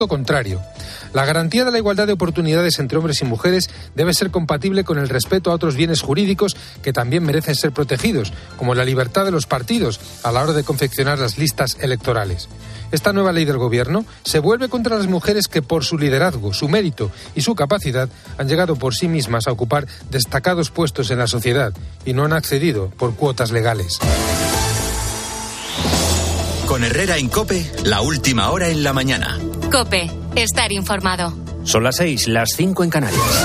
contrario. La garantía de la igualdad de oportunidades entre hombres y mujeres debe ser compatible con el respeto a otros bienes jurídicos que también merecen ser protegidos, como la libertad de los partidos a la hora de confeccionar las listas electorales. Esta nueva ley del Gobierno se vuelve contra las mujeres que por su liderazgo, su mérito y su capacidad han llegado por sí mismas a ocupar destacados puestos en la sociedad y no han accedido por cuotas legales. Con Herrera en COPE, la última hora en la mañana. COPE, estar informado. Son las 6, las 5 en Canarias.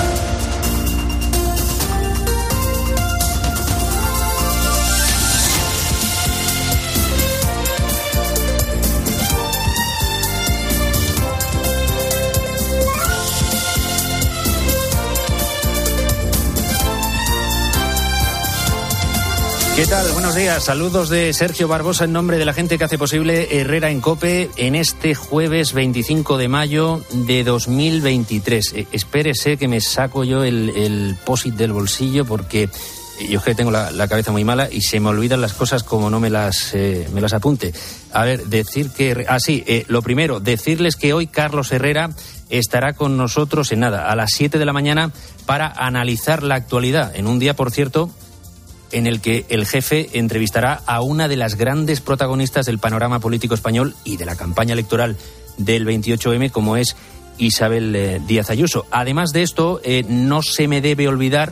¿Qué tal? Buenos días. Saludos de Sergio Barbosa en nombre de la gente que hace posible Herrera en COPE en este jueves 25 de mayo de 2023. Espérese que me saco yo el POSIT del bolsillo porque yo es que tengo la cabeza muy mala y se me olvidan las cosas como no me las apunte. A ver, decir que... lo primero, decirles que hoy Carlos Herrera estará con nosotros en nada, a las 7 de la mañana para analizar la actualidad. En un día, por cierto, en el que el jefe entrevistará a una de las grandes protagonistas del panorama político español y de la campaña electoral del 28M, como es Isabel Díaz Ayuso. Además de esto, no se me debe olvidar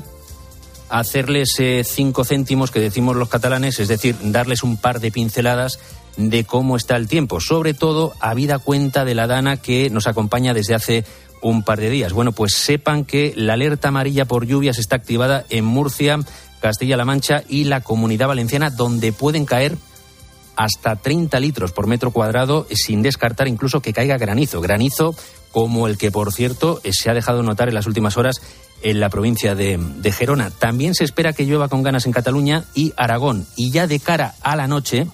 hacerles 5 céntimos que decimos los catalanes, es decir, darles un par de pinceladas de cómo está el tiempo, sobre todo habida cuenta de la dana que nos acompaña desde hace un par de días. Bueno, pues sepan que la alerta amarilla por lluvias está activada en Murcia, Castilla-La Mancha y la Comunidad Valenciana, donde pueden caer hasta 30 litros por metro cuadrado, sin descartar incluso que caiga granizo como el que, por cierto, se ha dejado notar en las últimas horas en la provincia de Gerona. También se espera que llueva con ganas en Cataluña y Aragón, y ya de cara a la noche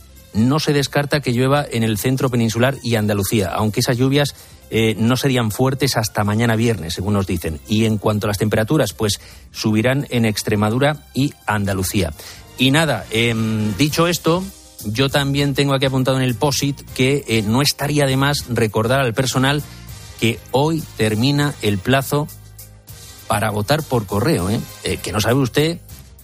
no se descarta que llueva en el centro peninsular y Andalucía, aunque esas lluvias no serían fuertes hasta mañana viernes, según nos dicen. Y en cuanto a las temperaturas, pues subirán en Extremadura y Andalucía. Y nada, dicho esto, yo también tengo aquí apuntado en el POSIT que no estaría de más recordar al personal que hoy termina el plazo para votar por correo, que no sabe usted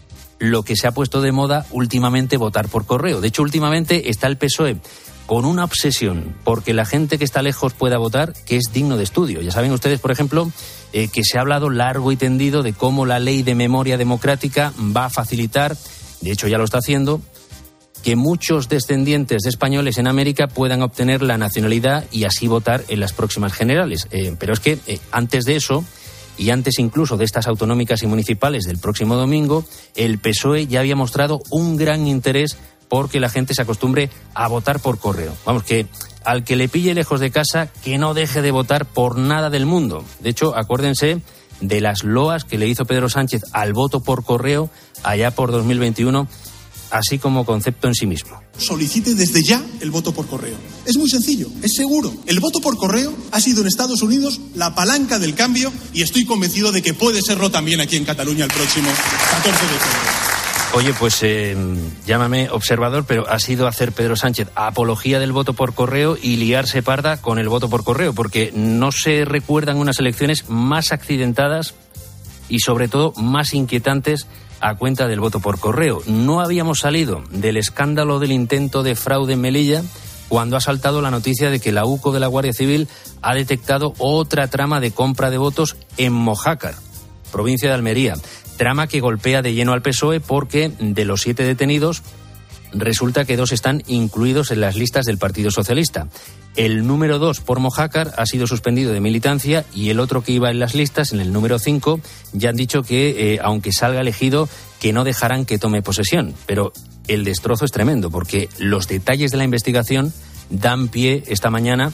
lo que se ha puesto de moda últimamente, votar por correo. De hecho, últimamente está el PSOE con una obsesión porque la gente que está lejos pueda votar, que es digno de estudio. Ya saben ustedes, por ejemplo, que se ha hablado largo y tendido de cómo la ley de memoria democrática va a facilitar, de hecho ya lo está haciendo, que muchos descendientes de españoles en América puedan obtener la nacionalidad y así votar en las próximas generales. Pero es que antes de eso, y antes incluso de estas autonómicas y municipales del próximo domingo, el PSOE ya había mostrado un gran interés porque la gente se acostumbre a votar por correo. Vamos, que al que le pille lejos de casa, que no deje de votar por nada del mundo. De hecho, acuérdense de las loas que le hizo Pedro Sánchez al voto por correo allá por 2021, así como concepto en sí mismo. Solicite desde ya el voto por correo. Es muy sencillo, es seguro. El voto por correo ha sido en Estados Unidos la palanca del cambio y estoy convencido de que puede serlo también aquí en Cataluña el próximo 14 de febrero. Oye, pues llámame observador, pero ha sido hacer Pedro Sánchez apología del voto por correo y liarse parda con el voto por correo, porque no se recuerdan unas elecciones más accidentadas y sobre todo más inquietantes a cuenta del voto por correo. No habíamos salido del escándalo del intento de fraude en Melilla cuando ha saltado la noticia de que la UCO de la Guardia Civil ha detectado otra trama de compra de votos en Mojácar, provincia de Almería. Trama que golpea de lleno al PSOE porque de los 7 detenidos resulta que 2 están incluidos en las listas del Partido Socialista. El número 2 por Mojácar ha sido suspendido de militancia y el otro que iba en las listas, en el número 5, ya han dicho que, aunque salga elegido, que no dejarán que tome posesión. Pero el destrozo es tremendo porque los detalles de la investigación dan pie esta mañana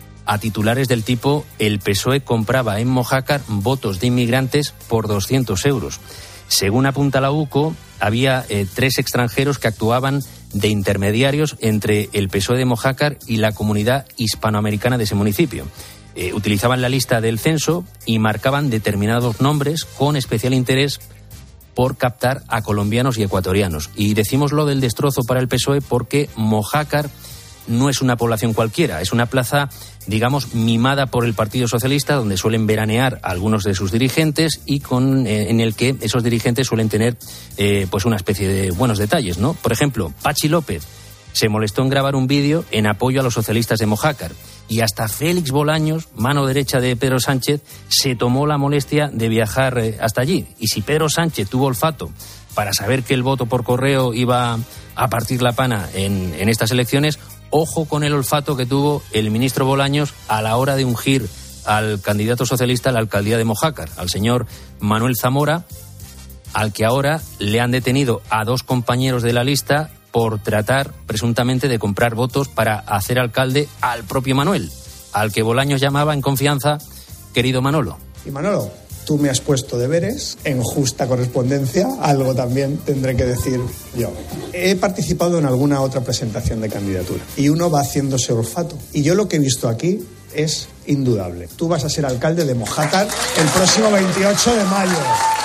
a titulares del tipo: el PSOE compraba en Mojácar votos de inmigrantes por 200 euros. Según apunta la UCO, había 3 extranjeros que actuaban de intermediarios entre el PSOE de Mojácar y la comunidad hispanoamericana de ese municipio. Utilizaban la lista del censo y marcaban determinados nombres con especial interés por captar a colombianos y ecuatorianos. Y decimos lo del destrozo para el PSOE porque Mojácar no es una población cualquiera, es una plaza, digamos, mimada por el Partido Socialista, donde suelen veranear algunos de sus dirigentes y en el que esos dirigentes suelen tener pues una especie de buenos detalles, ¿no? Por ejemplo, Pachi López se molestó en grabar un vídeo en apoyo a los socialistas de Mojácar, y hasta Félix Bolaños, mano derecha de Pedro Sánchez, se tomó la molestia de viajar hasta allí. Y si Pedro Sánchez tuvo olfato para saber que el voto por correo iba a partir la pana en estas elecciones, ojo con el olfato que tuvo el ministro Bolaños a la hora de ungir al candidato socialista a la alcaldía de Mojácar, al señor Manuel Zamora, al que ahora le han detenido a 2 compañeros de la lista por tratar presuntamente de comprar votos para hacer alcalde al propio Manuel, al que Bolaños llamaba en confianza querido Manolo. Y Manolo, tú me has puesto deberes en justa correspondencia, algo también tendré que decir yo. He participado en alguna otra presentación de candidatura y uno va haciéndose olfato. Y yo lo que he visto aquí es indudable. Tú vas a ser alcalde de Mojácar el próximo 28 de mayo.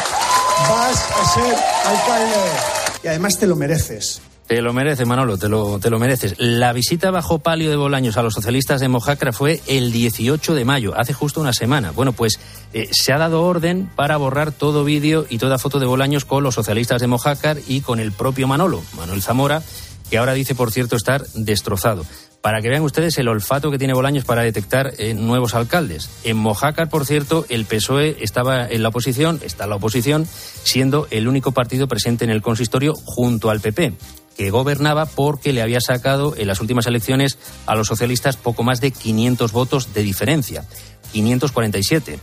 Vas a ser alcalde. Y además te lo mereces. Te lo mereces, Manolo, te lo mereces. La visita bajo palio de Bolaños a los socialistas de Mojácar fue el 18 de mayo, hace justo una semana. Bueno, pues se ha dado orden para borrar todo vídeo y toda foto de Bolaños con los socialistas de Mojácar y con el propio Manolo, Manuel Zamora, que ahora dice, por cierto, estar destrozado. Para que vean ustedes el olfato que tiene Bolaños para detectar nuevos alcaldes. En Mojácar, por cierto, el PSOE estaba en la oposición, está en la oposición, siendo el único partido presente en el consistorio junto al PP, que gobernaba porque le había sacado en las últimas elecciones a los socialistas poco más de 500 votos de diferencia, 547.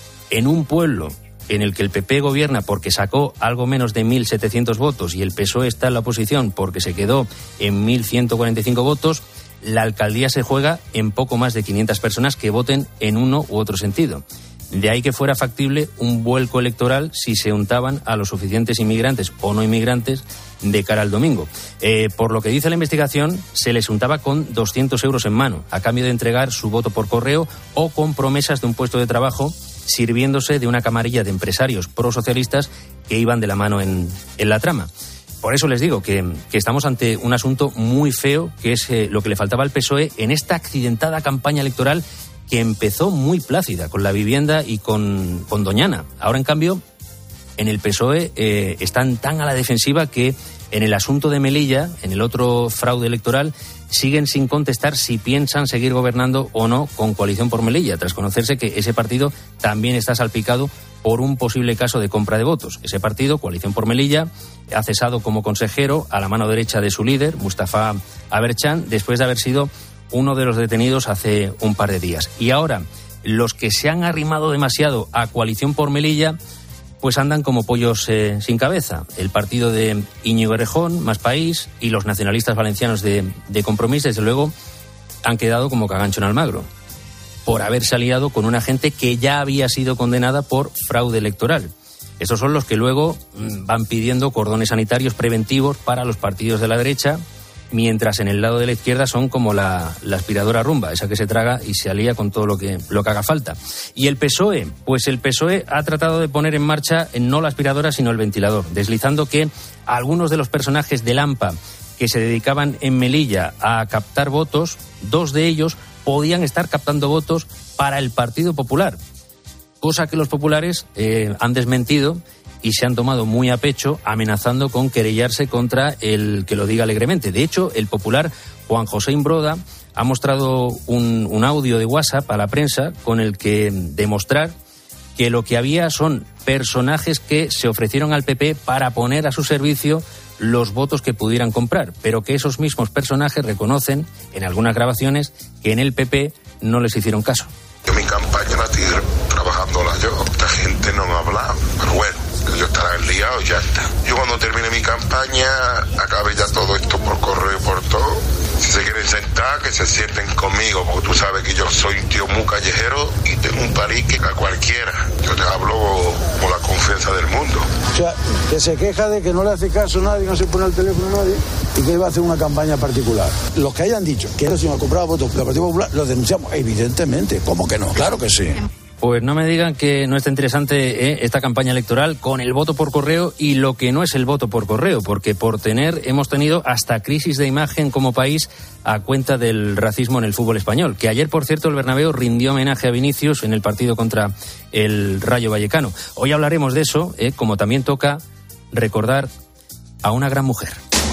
En un pueblo en el que el PP gobierna porque sacó algo menos de 1.700 votos y el PSOE está en la oposición porque se quedó en 1.145 votos, la alcaldía se juega en poco más de 500 personas que voten en uno u otro sentido. De ahí que fuera factible un vuelco electoral si se untaban a los suficientes inmigrantes o no inmigrantes de cara al domingo. Por lo que dice la investigación, se les untaba con 200 euros en mano, a cambio de entregar su voto por correo o con promesas de un puesto de trabajo, sirviéndose de una camarilla de empresarios prosocialistas que iban de la mano en la trama. Por eso les digo que estamos ante un asunto muy feo, que es lo que le faltaba al PSOE en esta accidentada campaña electoral que empezó muy plácida con la vivienda y con Doñana. Ahora, en cambio, en el PSOE están tan a la defensiva que en el asunto de Melilla, en el otro fraude electoral, siguen sin contestar si piensan seguir gobernando o no con Coalición por Melilla, tras conocerse que ese partido también está salpicado por un posible caso de compra de votos. Ese partido, Coalición por Melilla, ha cesado como consejero a la mano derecha de su líder, Mustafa Aberchan, después de haber sido uno de los detenidos hace un par de días. Y ahora, los que se han arrimado demasiado a Coalición por Melilla, pues andan como pollos sin cabeza. El partido de Íñigo Errejón, Más País, y los nacionalistas valencianos de Compromís, desde luego, han quedado como cagancho en Almagro, por haberse aliado con una gente que ya había sido condenada por fraude electoral. Estos son los que luego van pidiendo cordones sanitarios preventivos para los partidos de la derecha, mientras en el lado de la izquierda son como la aspiradora rumba, esa que se traga y se alía con todo lo que haga falta. Y el PSOE, pues el PSOE ha tratado de poner en marcha no la aspiradora sino el ventilador, deslizando que algunos de los personajes del AMPA que se dedicaban en Melilla a captar votos, 2 de ellos podían estar captando votos para el Partido Popular, cosa que los populares han desmentido y se han tomado muy a pecho, amenazando con querellarse contra el que lo diga alegremente. De hecho, el popular Juan José Imbroda ha mostrado un audio de WhatsApp a la prensa con el que demostrar que lo que había son personajes que se ofrecieron al PP para poner a su servicio los votos que pudieran comprar, pero que esos mismos personajes reconocen en algunas grabaciones que en el PP no les hicieron caso. Yo mi campaña la estoy trabajándola yo, esta gente no me ha hablado, pero bueno, yo estaré liado y ya está. Yo cuando termine mi campaña, acabe ya todo esto por correo y por todo. Si se quieren sentar, que se sienten conmigo, porque tú sabes que yo soy un tío muy callejero y tengo un palique a cualquiera. Yo te hablo con la confianza del mundo. O sea, que se queja de que no le hace caso a nadie, no se pone al teléfono a nadie y que iba a hacer una campaña particular. Los que hayan dicho que no se iban a comprar votos del Partido Popular, los denunciamos, evidentemente. ¿Cómo que no? Claro que sí. Pues no me digan que no está interesante esta campaña electoral con el voto por correo y lo que no es el voto por correo, porque hemos tenido hasta crisis de imagen como país a cuenta del racismo en el fútbol español, que ayer, por cierto, el Bernabéu rindió homenaje a Vinicius en el partido contra el Rayo Vallecano. Hoy hablaremos de eso, como también toca recordar a una gran mujer.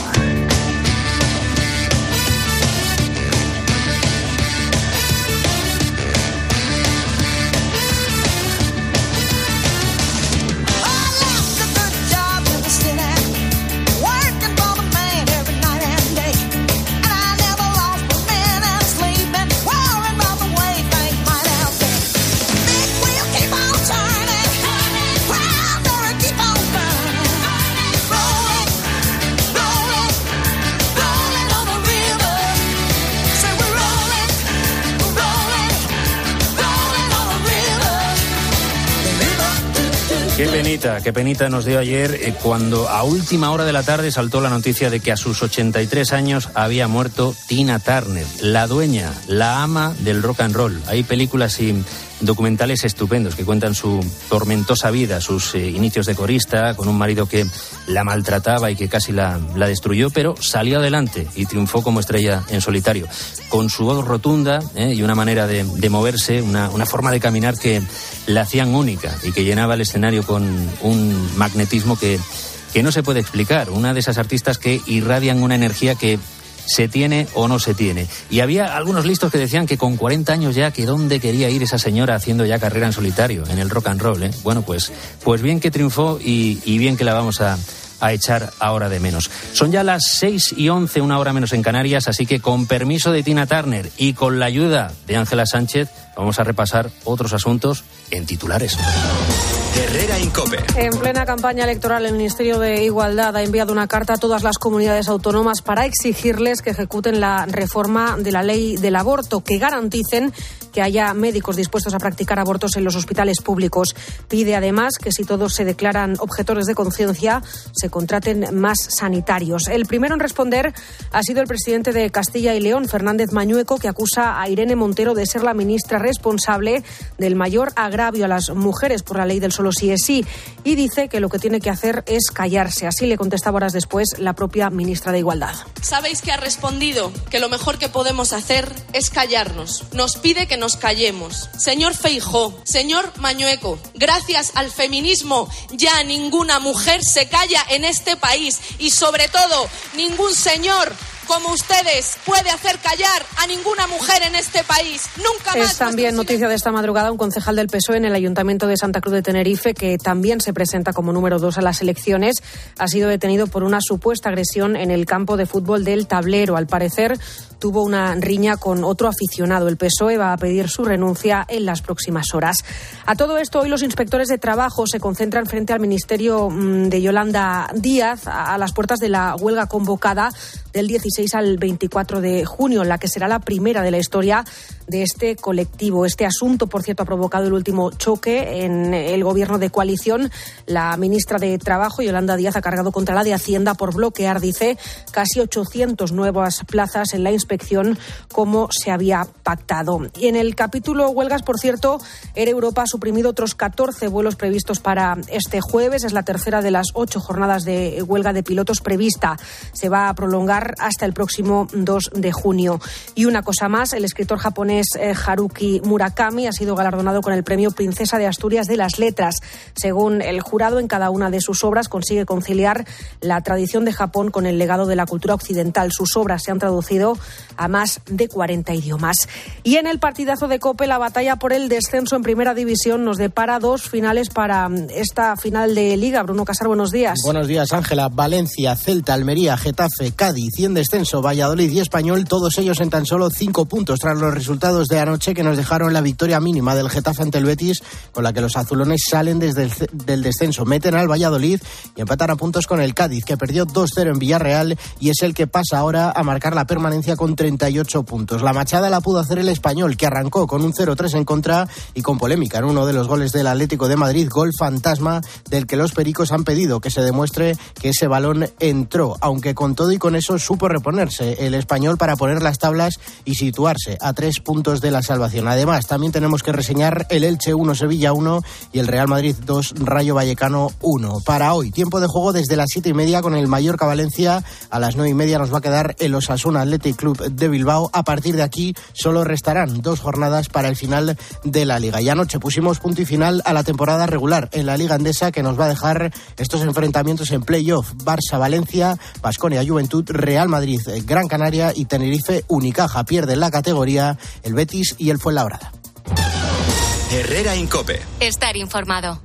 Qué penita nos dio ayer cuando a última hora de la tarde saltó la noticia de que a sus 83 años había muerto Tina Turner, la dueña, la ama del rock and roll. Hay películas y documentales estupendos que cuentan su tormentosa vida, sus inicios de corista, con un marido que la maltrataba y que casi la destruyó, pero salió adelante y triunfó como estrella en solitario, con su voz rotunda y una manera de moverse, una forma de caminar que la hacían única y que llenaba el escenario con un magnetismo que no se puede explicar. Una de esas artistas que irradian una energía que se tiene o no se tiene. Y había algunos listos que decían que con 40 años ya, que dónde quería ir esa señora haciendo ya carrera en solitario, en el rock and roll. Bueno, pues bien que triunfó y bien que la vamos a echar ahora de menos. Son ya las 6:11, una hora menos en Canarias, así que con permiso de Tina Turner y con la ayuda de Ángela Sánchez, vamos a repasar otros asuntos en titulares. Herrera Incope. En plena campaña electoral, el Ministerio de Igualdad ha enviado una carta a todas las comunidades autónomas para exigirles que ejecuten la reforma de la ley del aborto, que garanticen que haya médicos dispuestos a practicar abortos en los hospitales públicos. Pide además que si todos se declaran objetores de conciencia, se contraten más sanitarios. El primero en responder ha sido el presidente de Castilla y León, Fernández Mañueco, que acusa a Irene Montero de ser la ministra responsable del mayor agravio a las mujeres por la ley del solo sí es sí, y dice que lo que tiene que hacer es callarse. Así le contestaba horas después la propia ministra de Igualdad. ¿Sabéis que ha respondido? Que lo mejor que podemos hacer es callarnos. Nos pide que nos callemos. Señor Feijóo, señor Mañueco, gracias al feminismo ya ninguna mujer se calla en este país y sobre todo ningún señor como ustedes puede hacer callar a ninguna mujer en este país. Nunca más. Es también noticia de esta madrugada un concejal del PSOE en el Ayuntamiento de Santa Cruz de Tenerife, que también se presenta como número 2 a las elecciones. Ha sido detenido por una supuesta agresión en el campo de fútbol del Tablero. Al parecer tuvo una riña con otro aficionado. El PSOE va a pedir su renuncia en las próximas horas. A todo esto, hoy los inspectores de trabajo se concentran frente al Ministerio de Yolanda Díaz a las puertas de la huelga convocada del 16 al 24 de junio, en la que será la primera de la historia de este colectivo. Este asunto, por cierto, ha provocado el último choque en el gobierno de coalición. La ministra de Trabajo, Yolanda Díaz, ha cargado contra la de Hacienda por bloquear, dice, casi 800 nuevas plazas en la inspección, como se había pactado. Y en el capítulo huelgas, por cierto, Air Europa ha suprimido otros 14 vuelos previstos para este jueves. Es la tercera de las 8 jornadas de huelga de pilotos prevista. Se va a prolongar hasta el próximo 2 de junio. Y una cosa más, el escritor japonés Haruki Murakami ha sido galardonado con el premio Princesa de Asturias de las Letras. Según el jurado, en cada una de sus obras consigue conciliar la tradición de Japón con el legado de la cultura occidental. Sus obras se han traducido a más de 40 idiomas. Y en el partidazo de COPE, la batalla por el descenso en Primera División nos depara 2 finales para esta final de Liga. Bruno Casar, buenos días. Buenos días, Ángela. Valencia, Celta, Almería, Getafe, Cádiz y en descenso Valladolid y Español, todos ellos en tan solo 5 puntos tras los resultados de anoche que nos dejaron la victoria mínima del Getafe ante el Betis, con la que los azulones salen desde del descenso, meten al Valladolid y empatan a puntos con el Cádiz, que perdió 2-0 en Villarreal y es el que pasa ahora a marcar la permanencia con 38 puntos. La machada la pudo hacer el Español, que arrancó con un 0-3 en contra y con polémica en uno de los goles del Atlético de Madrid, gol fantasma del que los pericos han pedido que se demuestre que ese balón entró, aunque con todo y con eso supo reponerse el Español para poner las tablas y situarse a 3 puntos puntos de la salvación. Además, también tenemos que reseñar el Elche 1, Sevilla 1 y el Real Madrid 2, Rayo Vallecano 1. Para hoy, tiempo de juego desde las 7:30 con el Mallorca Valencia. A las 9:30 nos va a quedar el Osasuna Athletic Club de Bilbao. A partir de aquí solo restarán 2 jornadas para el final de la Liga. Y anoche pusimos punto y final a la temporada regular en la Liga Endesa, que nos va a dejar estos enfrentamientos en playoff: Barça-Valencia, Baskonia-Juventud, Real Madrid-Gran Canaria y Tenerife-Unicaja. Pierden la categoría el Betis y el Fuenlabrada. Herrera en COPE. Estar informado.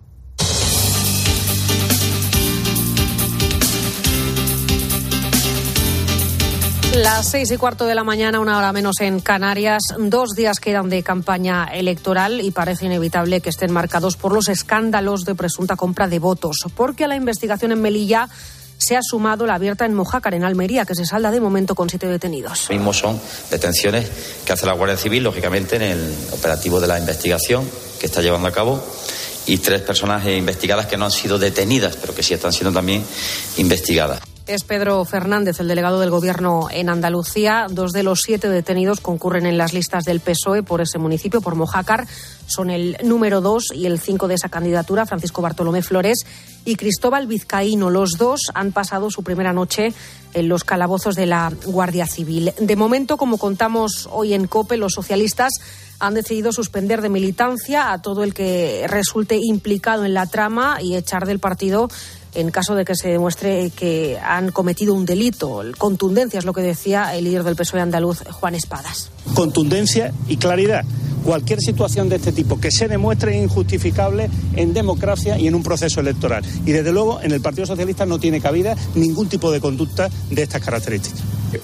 Las 6:15 de la mañana, 1 hora menos en Canarias. 2 días quedan de campaña electoral y parece inevitable que estén marcados por los escándalos de presunta compra de votos, porque a la investigación en Melilla se ha sumado la abierta en Mojácar, en Almería, que se salda de momento con 7 detenidos. Mismo son detenciones que hace la Guardia Civil, lógicamente, en el operativo de la investigación que está llevando a cabo, y 3 personas investigadas que no han sido detenidas, pero que sí están siendo también investigadas. Es Pedro Fernández, el delegado del Gobierno en Andalucía. 2 de los 7 detenidos concurren en las listas del PSOE por ese municipio, por Mojácar. Son el número 2 y el 5 de esa candidatura, Francisco Bartolomé Flores y Cristóbal Vizcaíno. Los 2 han pasado su primera noche en los calabozos de la Guardia Civil. De momento, como contamos hoy en COPE, los socialistas han decidido suspender de militancia a todo el que resulte implicado en la trama y echar del partido en caso de que se demuestre que han cometido un delito. Contundencia es lo que decía el líder del PSOE andaluz, Juan Espadas. Contundencia y claridad. Cualquier situación de este tipo que se demuestre injustificable en democracia y en un proceso electoral. Y desde luego en el Partido Socialista no tiene cabida ningún tipo de conducta de estas características.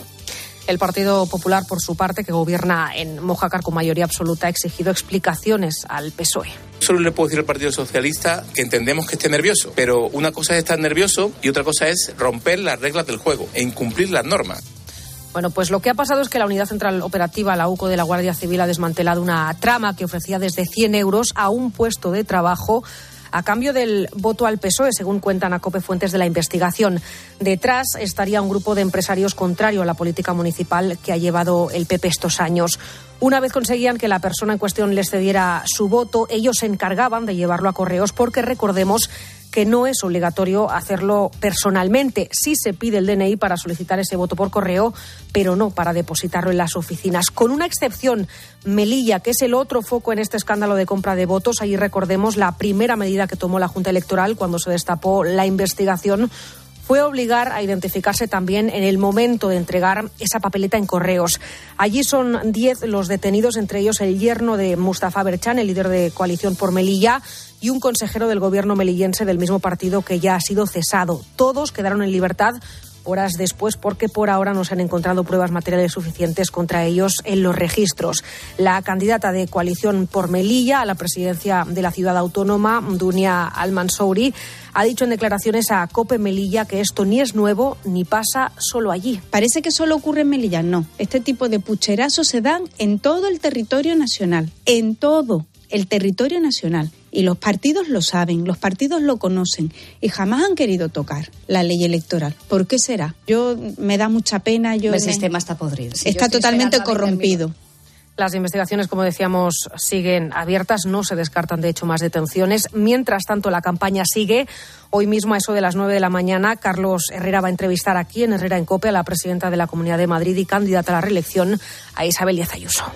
El Partido Popular, por su parte, que gobierna en Mojácar con mayoría absoluta, ha exigido explicaciones al PSOE. Solo le puedo decir al Partido Socialista que entendemos que esté nervioso, pero una cosa es estar nervioso y otra cosa es romper las reglas del juego e incumplir las normas. Bueno, pues lo que ha pasado es que la Unidad Central Operativa, la UCO de la Guardia Civil, ha desmantelado una trama que ofrecía desde 100 euros a un puesto de trabajo a cambio del voto al PSOE, según cuentan a COPE fuentes de la investigación. Detrás estaría un grupo de empresarios contrario a la política municipal que ha llevado el PP estos años. Una vez conseguían que la persona en cuestión les cediera su voto, ellos se encargaban de llevarlo a correos, porque recordemos que no es obligatorio hacerlo personalmente. Sí se pide el DNI para solicitar ese voto por correo, pero no para depositarlo en las oficinas. Con una excepción, Melilla, que es el otro foco en este escándalo de compra de votos. Allí recordemos la primera medida que tomó la Junta Electoral cuando se destapó la investigación fue obligar a identificarse también en el momento de entregar esa papeleta en correos. Allí son 10 los detenidos, entre ellos el yerno de Mustafa Berchan, el líder de Coalición por Melilla, y un consejero del gobierno melillense del mismo partido que ya ha sido cesado. Todos quedaron en libertad horas después, porque por ahora no se han encontrado pruebas materiales suficientes contra ellos en los registros. La candidata de Coalición por Melilla a la presidencia de la ciudad autónoma, Dunia Al-Mansouri, ha dicho en declaraciones a COPE Melilla que esto ni es nuevo ni pasa solo allí. Parece que solo ocurre en Melilla. No, este tipo de pucherazos se dan en todo el territorio nacional, en todo el territorio nacional. Y los partidos lo saben, los partidos lo conocen y jamás han querido tocar la ley electoral. ¿Por qué será? Me da mucha pena. El sistema está podrido. Sí, está totalmente corrompido. Las investigaciones, como decíamos, siguen abiertas, no se descartan de hecho más detenciones. Mientras tanto, la campaña sigue. Hoy mismo, a eso de las 9 de la mañana, Carlos Herrera va a entrevistar aquí en Herrera en COPE a la presidenta de la Comunidad de Madrid y candidata a la reelección, a Isabel Díaz Ayuso.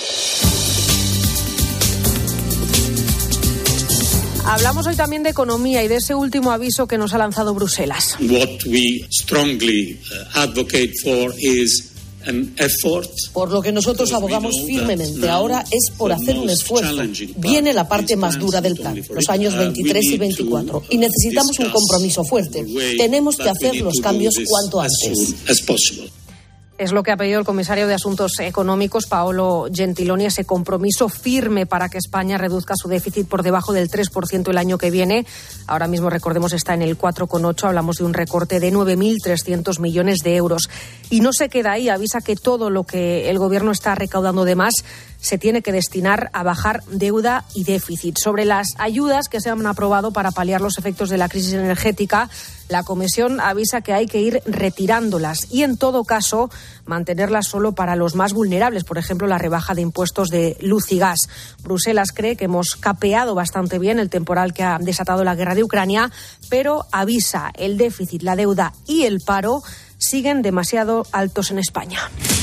Hablamos hoy también de economía y de ese último aviso que nos ha lanzado Bruselas. What we strongly advocate for is an effort. Por lo que nosotros abogamos firmemente ahora es por hacer un esfuerzo. Viene la parte más dura del plan, los años 23 y 24, y necesitamos un compromiso fuerte. Tenemos que hacer los cambios cuanto antes. Es lo que ha pedido el comisario de Asuntos Económicos, Paolo Gentiloni, ese compromiso firme para que España reduzca su déficit por debajo del 3% el año que viene. Ahora mismo, recordemos, está en el 4,8%. Hablamos de un recorte de 9.300 millones de euros. Y no se queda ahí. Avisa que todo lo que el Gobierno está recaudando de más se tiene que destinar a bajar deuda y déficit. Sobre las ayudas que se han aprobado para paliar los efectos de la crisis energética, la Comisión avisa que hay que ir retirándolas y, en todo caso, mantenerlas solo para los más vulnerables, por ejemplo, la rebaja de impuestos de luz y gas. Bruselas cree que hemos capeado bastante bien el temporal que ha desatado la guerra de Ucrania, pero avisa, el déficit, la deuda y el paro siguen demasiado altos en España.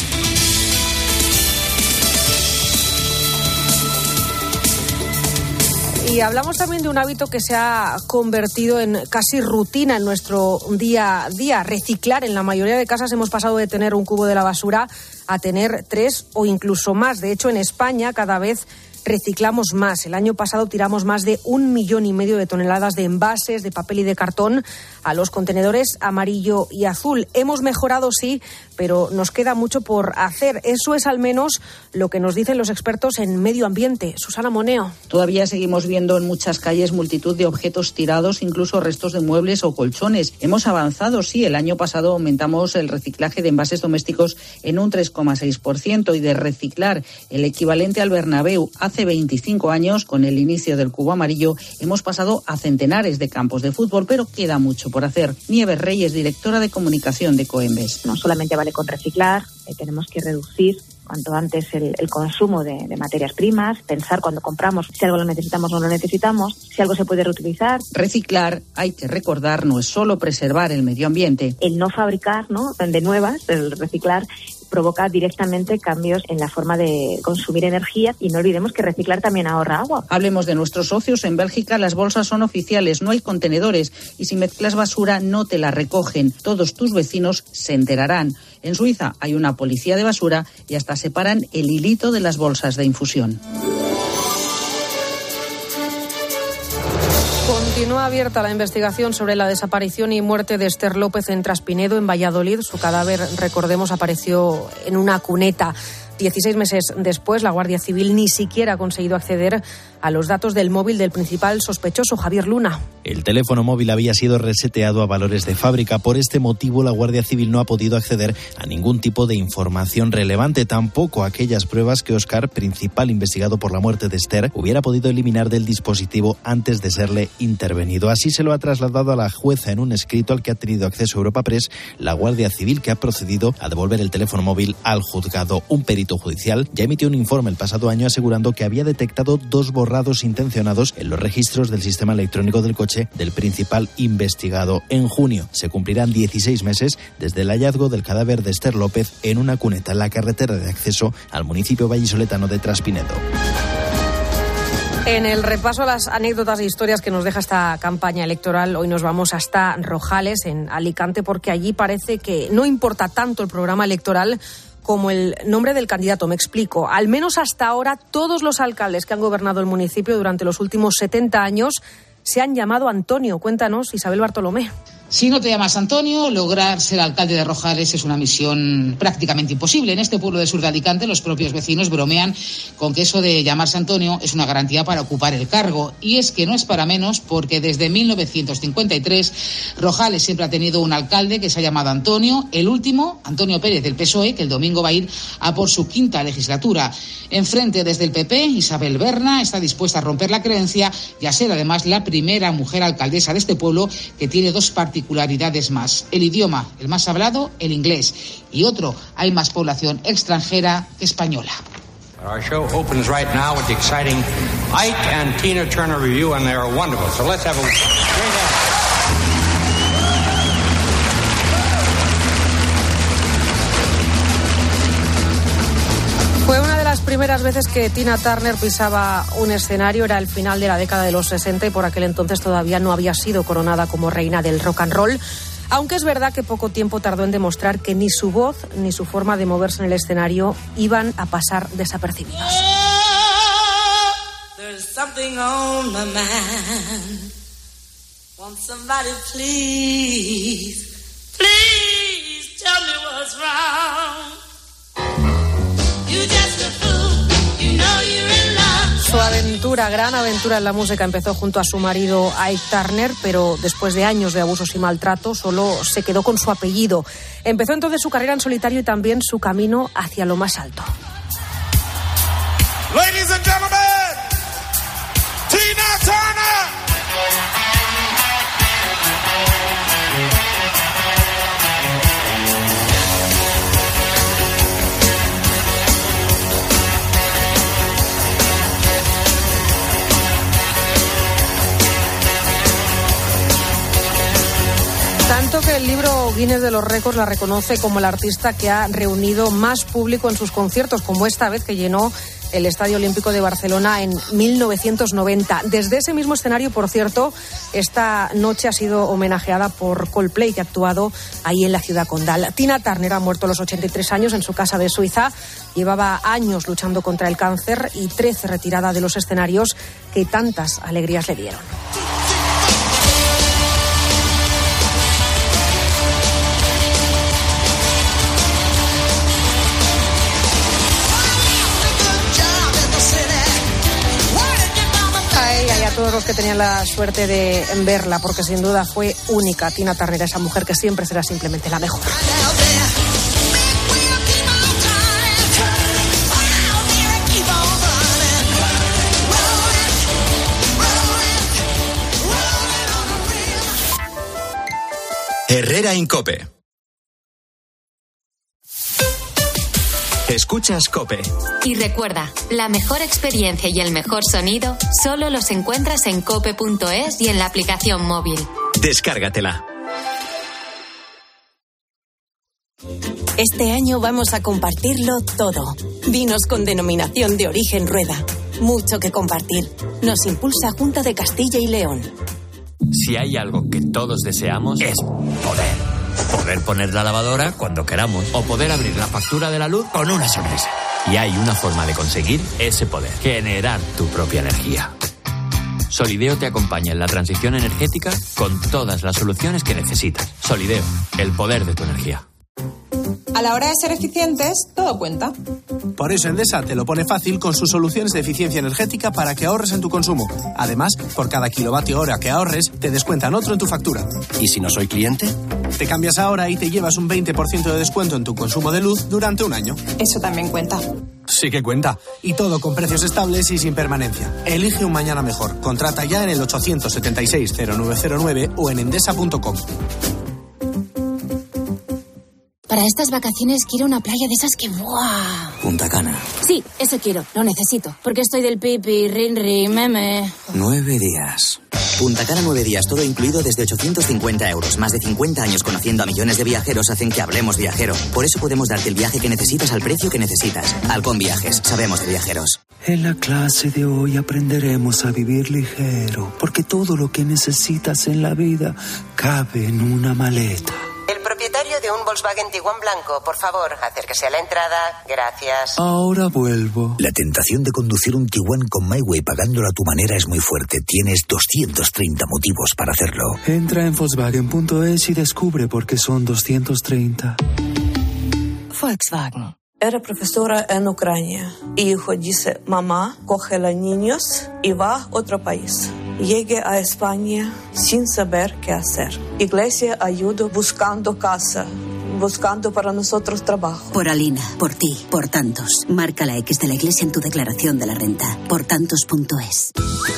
Y hablamos también de un hábito que se ha convertido en casi rutina en nuestro día a día, reciclar. En la mayoría de casas hemos pasado de tener un cubo de la basura a tener 3 o incluso más. De hecho, en España cada vez reciclamos más. El año pasado tiramos más de 1,5 millones de toneladas de envases, de papel y de cartón a los contenedores amarillo y azul. Hemos mejorado, sí, pero nos queda mucho por hacer. Eso es al menos lo que nos dicen los expertos en medio ambiente. Susana Moneo. Todavía seguimos viendo en muchas calles multitud de objetos tirados, incluso restos de muebles o colchones. Hemos avanzado, sí. El año pasado aumentamos el reciclaje de envases domésticos en un 3,6% y de reciclar el equivalente al Bernabéu hace 25 años, con el inicio del cubo amarillo, hemos pasado a centenares de campos de fútbol, pero queda mucho por hacer. Nieves Reyes, directora de comunicación de Coembes. No solamente vale con reciclar, tenemos que reducir cuanto antes el consumo de materias primas, pensar cuando compramos si algo lo necesitamos o no lo necesitamos, si algo se puede reutilizar. Reciclar, hay que recordar, no es solo preservar el medio ambiente. El no fabricar, ¿no?, de nuevas, el reciclar provoca directamente cambios en la forma de consumir energía y no olvidemos que reciclar también ahorra agua. Hablemos de nuestros socios. En Bélgica las bolsas son oficiales, no hay contenedores y si mezclas basura no te la recogen. Todos tus vecinos se enterarán. En Suiza hay una policía de basura y hasta separan el hilito de las bolsas de infusión. Continúa abierta la investigación sobre la desaparición y muerte de Esther López en Traspinedo, en Valladolid. Su cadáver, recordemos, apareció en una cuneta. 16 meses después, la Guardia Civil ni siquiera ha conseguido acceder a los datos del móvil del principal sospechoso, Javier Luna. El teléfono móvil había sido reseteado a valores de fábrica. Por este motivo, la Guardia Civil no ha podido acceder a ningún tipo de información relevante, tampoco a aquellas pruebas que Óscar, principal investigado por la muerte de Esther, hubiera podido eliminar del dispositivo antes de serle intervenido. Así se lo ha trasladado a la jueza en un escrito al que ha tenido acceso Europa Press la Guardia Civil, que ha procedido a devolver el teléfono móvil al juzgado. Un perito judicial ya emitió un informe el pasado año asegurando que había detectado 2 borrados intencionados en los registros del sistema electrónico del coche del principal investigado. En junio se cumplirán 16 meses desde el hallazgo del cadáver de Esther López en una cuneta en la carretera de acceso al municipio vallisoletano de Traspinedo. En el repaso a las anécdotas e historias que nos deja esta campaña electoral, hoy nos vamos hasta Rojales, en Alicante, porque allí parece que no importa tanto el programa electoral como el nombre del candidato. Me explico. Al menos hasta ahora, todos los alcaldes que han gobernado el municipio durante los últimos 70 años se han llamado Antonio. Cuéntanos, Isabel Bartolomé. Si no te llamas Antonio, lograr ser alcalde de Rojales es una misión prácticamente imposible. En este pueblo de sur de Alicante, los propios vecinos bromean con que eso de llamarse Antonio es una garantía para ocupar el cargo. Y es que no es para menos, porque desde 1953 Rojales siempre ha tenido un alcalde que se ha llamado Antonio. El último, Antonio Pérez, del PSOE, que el domingo va a ir a por su 5ª legislatura. Enfrente, desde el PP, Isabel Berna está dispuesta a romper la creencia y a ser además la primera mujer alcaldesa de este pueblo, que tiene 2 particularidades más. El idioma, el más hablado, el inglés. Y otro, hay más población extranjera que española. Our show opens right now with the exciting Ike and Tina Turner review, and they are wonderful. So let's have a great Fue una de las primeras veces que Tina Turner pisaba un escenario. Era el final de la década de los 60 y por aquel entonces todavía no había sido coronada como reina del rock and roll. Aunque es verdad que poco tiempo tardó en demostrar que ni su voz ni su forma de moverse en el escenario iban a pasar desapercibidos. There's something on my mind. Want somebody please tell me what's wrong. You just a fool, you know you're in love. Su aventura, gran aventura en la música, empezó junto a su marido Ike Turner, pero después de años de abusos y maltrato solo se quedó con su apellido. Empezó entonces su carrera en solitario y también su camino hacia lo más alto. Ladies and gentlemen, Tina Turner. Tanto que el libro Guinness de los Récords la reconoce como el artista que ha reunido más público en sus conciertos, como esta vez que llenó el Estadio Olímpico de Barcelona en 1990. Desde ese mismo escenario, por cierto, esta noche ha sido homenajeada por Coldplay, que ha actuado ahí en la ciudad condal. Tina Turner ha muerto a los 83 años en su casa de Suiza. Llevaba años luchando contra el cáncer y 13 retirada de los escenarios que tantas alegrías le dieron. A todos los que tenían la suerte de verla, porque sin duda fue única. Tina Turner, esa mujer que siempre será simplemente la mejor. Herrera en COPE. Escuchas COPE. Y recuerda, la mejor experiencia y el mejor sonido solo los encuentras en cope.es y en la aplicación móvil. Descárgatela. Este año vamos a compartirlo todo. Vinos con denominación de origen Rueda. Mucho que compartir. Nos impulsa Junta de Castilla y León. Si hay algo que todos deseamos es poder. Poder poner la lavadora cuando queramos o poder abrir la factura de la luz con una sonrisa. Y hay una forma de conseguir ese poder: generar tu propia energía. Solideo te acompaña en la transición energética con todas las soluciones que necesitas. Solideo, el poder de tu energía. A la hora de ser eficientes, todo cuenta. Por eso Endesa te lo pone fácil con sus soluciones de eficiencia energética para que ahorres en tu consumo. Además, por cada kilovatio hora que ahorres, te descuentan otro en tu factura. ¿Y si no soy cliente? Te cambias ahora y te llevas un 20% de descuento en tu consumo de luz durante un año. Eso también cuenta. Sí que cuenta. Y todo con precios estables y sin permanencia. Elige un mañana mejor. Contrata ya en el 876-0909 o en endesa.com. Para estas vacaciones quiero una playa de esas que... ¡buah! Punta Cana. Sí, eso quiero, lo necesito. Porque estoy del pipi, rinri, meme... 9 días. Punta Cana 9 días, todo incluido desde 850 euros. Más de 50 años conociendo a millones de viajeros hacen que hablemos viajero. Por eso podemos darte el viaje que necesitas al precio que necesitas. Halcón Viajes, sabemos de viajeros. En la clase de hoy aprenderemos a vivir ligero. Porque todo lo que necesitas en la vida cabe en una maleta. El propietario de un Volkswagen Tiguan blanco, por favor, acérquese a la entrada. Gracias. Ahora vuelvo. La tentación de conducir un Tiguan con MyWay pagándolo a tu manera es muy fuerte. Tienes 230 motivos para hacerlo. Entra en Volkswagen.es y descubre por qué son 230. Volkswagen. Era profesora en Ucrania. Y hijo dice, mamá, coge a los niños y va a otro país. Llegué a España sin saber qué hacer. Iglesia ayudó buscando casa, buscando para nosotros trabajo. Por Alina, por ti, por tantos. Marca la X de la iglesia en tu declaración de la renta. Portantos.es.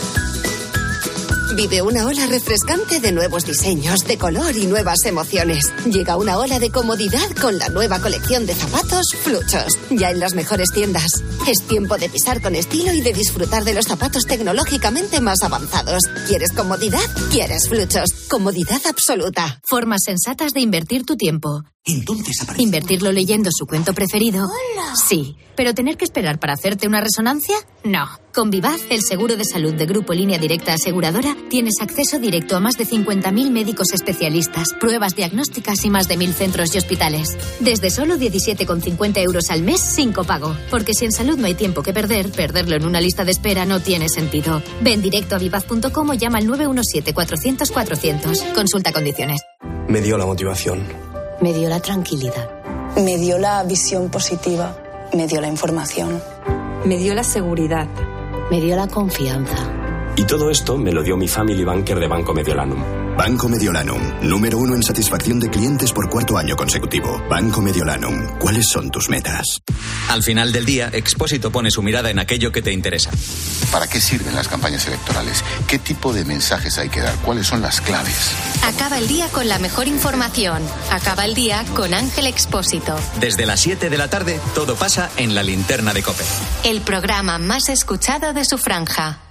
Vive una ola refrescante de nuevos diseños, de color y nuevas emociones. Llega una ola de comodidad con la nueva colección de zapatos Fluchos. Ya en las mejores tiendas. Es tiempo de pisar con estilo y de disfrutar de los zapatos tecnológicamente más avanzados. ¿Quieres comodidad? ¿Quieres Fluchos? Comodidad absoluta. Formas sensatas de invertir tu tiempo. Entonces aparece... ¿Invertirlo leyendo su cuento preferido? ¡Hola! Sí. ¿Pero tener que esperar para hacerte una resonancia? No. Con Vivaz, el seguro de salud de Grupo Línea Directa Aseguradora, tienes acceso directo a más de 50.000 médicos especialistas, pruebas diagnósticas y más de 1.000 centros y hospitales. Desde solo 17,50 euros al mes sin copago. Porque si en salud no hay tiempo que perder, perderlo en una lista de espera no tiene sentido. Ven directo a vivaz.com o llama al 917-400-400. Consulta condiciones. Me dio la motivación. Me dio la tranquilidad. Me dio la visión positiva. Me dio la información. Me dio la seguridad. Me dio la confianza. Y todo esto me lo dio mi family banker de Banco Mediolanum. Banco Mediolanum, número 1 en satisfacción de clientes por 4º año consecutivo. Banco Mediolanum, ¿cuáles son tus metas? Al final del día, Expósito pone su mirada en aquello que te interesa. ¿Para qué sirven las campañas electorales? ¿Qué tipo de mensajes hay que dar? ¿Cuáles son las claves? Acaba el día con la mejor información. Acaba el día con Ángel Expósito. Desde las 7 de la tarde, todo pasa en la linterna de COPE. El programa más escuchado de su franja.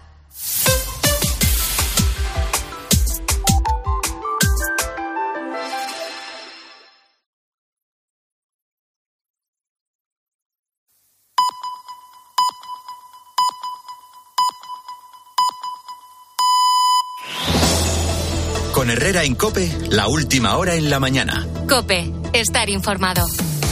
Con Herrera en COPE, la última hora en la mañana. COPE, estar informado.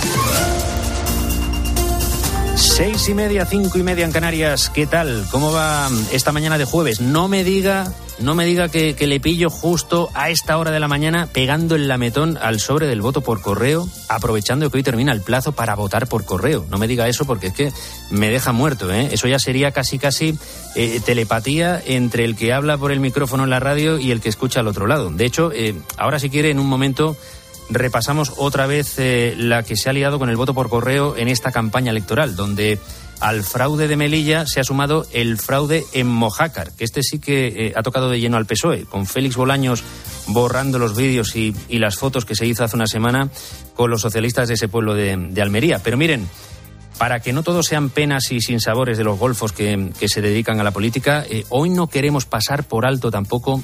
6:30, 5:30 en Canarias. ¿Qué tal? ¿Cómo va esta mañana de jueves? No me diga que le pillo justo a esta hora de la mañana pegando el lametón al sobre del voto por correo, aprovechando que hoy termina el plazo para votar por correo. No me diga eso porque es que me deja muerto, ¿eh? Eso ya sería casi telepatía entre el que habla por el micrófono en la radio y el que escucha al otro lado. De hecho, ahora si quiere, en un momento repasamos otra vez la que se ha liado con el voto por correo en esta campaña electoral, donde al fraude de Melilla se ha sumado el fraude en Mojácar, que este sí que ha tocado de lleno al PSOE, con Félix Bolaños borrando los vídeos y las fotos que se hizo hace una semana con los socialistas de ese pueblo de Almería. Pero miren, para que no todos sean penas y sinsabores de los golfos que se dedican a la política, hoy no queremos pasar por alto tampoco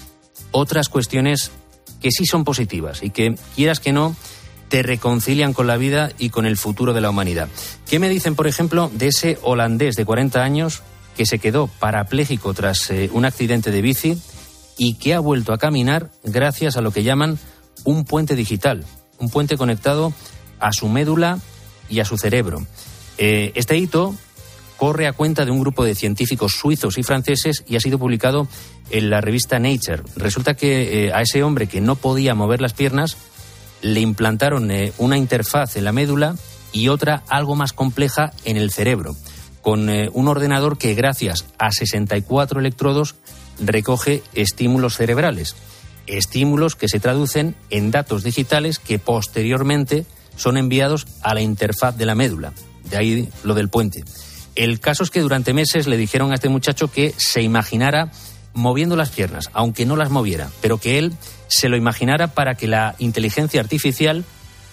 otras cuestiones que sí son positivas y que, quieras que no, te reconcilian con la vida y con el futuro de la humanidad. ¿Qué me dicen, por ejemplo, de ese holandés de 40 años que se quedó parapléjico tras un accidente de bici y que ha vuelto a caminar gracias a lo que llaman un puente digital, un puente conectado a su médula y a su cerebro? Este hito corre a cuenta de un grupo de científicos suizos y franceses y ha sido publicado en la revista Nature. Resulta que a ese hombre que no podía mover las piernas le implantaron una interfaz en la médula y otra algo más compleja en el cerebro, con un ordenador que gracias a 64 electrodos recoge estímulos cerebrales, estímulos que se traducen en datos digitales que posteriormente son enviados a la interfaz de la médula. De ahí lo del puente. El caso es que durante meses le dijeron a este muchacho que se imaginara moviendo las piernas, aunque no las moviera, pero que él se lo imaginara para que la inteligencia artificial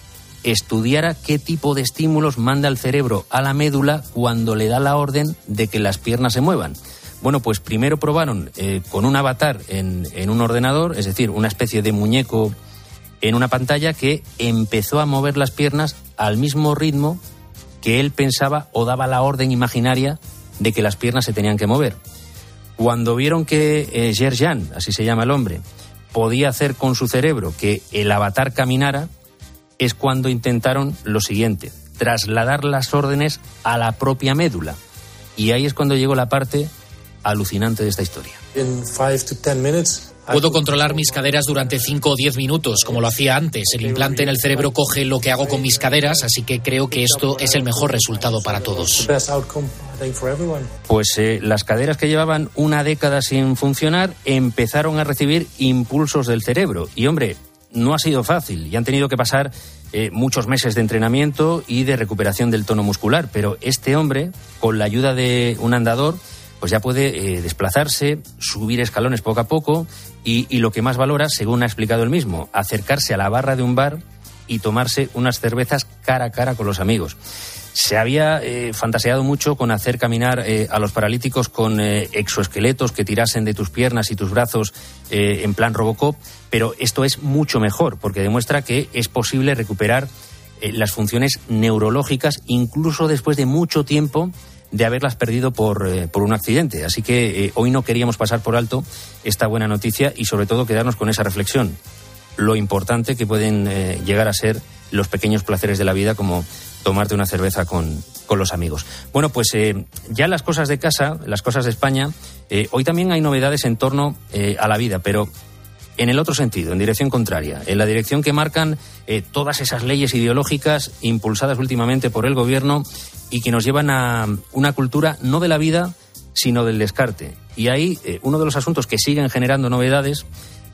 estudiara qué tipo de estímulos manda el cerebro a la médula cuando le da la orden de que las piernas se muevan. Bueno, pues primero probaron con un avatar en un ordenador, es decir, una especie de muñeco en una pantalla que empezó a mover las piernas al mismo ritmo que él pensaba o daba la orden imaginaria de que las piernas se tenían que mover. Cuando vieron que Gerjan, así se llama el hombre, podía hacer con su cerebro que el avatar caminara, es cuando intentaron lo siguiente: trasladar las órdenes a la propia médula. Y ahí es cuando llegó la parte alucinante de esta historia. Puedo controlar mis caderas durante 5 o 10 minutos, como lo hacía antes. El implante en el cerebro coge lo que hago con mis caderas, así que creo que esto es el mejor resultado para todos. Pues las caderas que llevaban una década sin funcionar empezaron a recibir impulsos del cerebro. Y hombre, no ha sido fácil y han tenido que pasar muchos meses de entrenamiento y de recuperación del tono muscular. Pero este hombre, con la ayuda de un andador, pues ya puede desplazarse, subir escalones poco a poco y lo que más valora, según ha explicado él mismo, acercarse a la barra de un bar y tomarse unas cervezas cara a cara con los amigos. Se había fantaseado mucho con hacer caminar a los paralíticos con exoesqueletos que tirasen de tus piernas y tus brazos en plan Robocop, pero esto es mucho mejor porque demuestra que es posible recuperar las funciones neurológicas incluso después de mucho tiempo de haberlas perdido por un accidente. Así que hoy no queríamos pasar por alto esta buena noticia y sobre todo quedarnos con esa reflexión. Lo importante que pueden llegar a ser los pequeños placeres de la vida, como tomarte una cerveza con los amigos. Bueno, pues ya las cosas de casa, las cosas de España, hoy también hay novedades en torno a la vida, pero en el otro sentido, en dirección contraria, en la dirección que marcan todas esas leyes ideológicas impulsadas últimamente por el gobierno y que nos llevan a una cultura no de la vida, sino del descarte. Y ahí uno de los asuntos que siguen generando novedades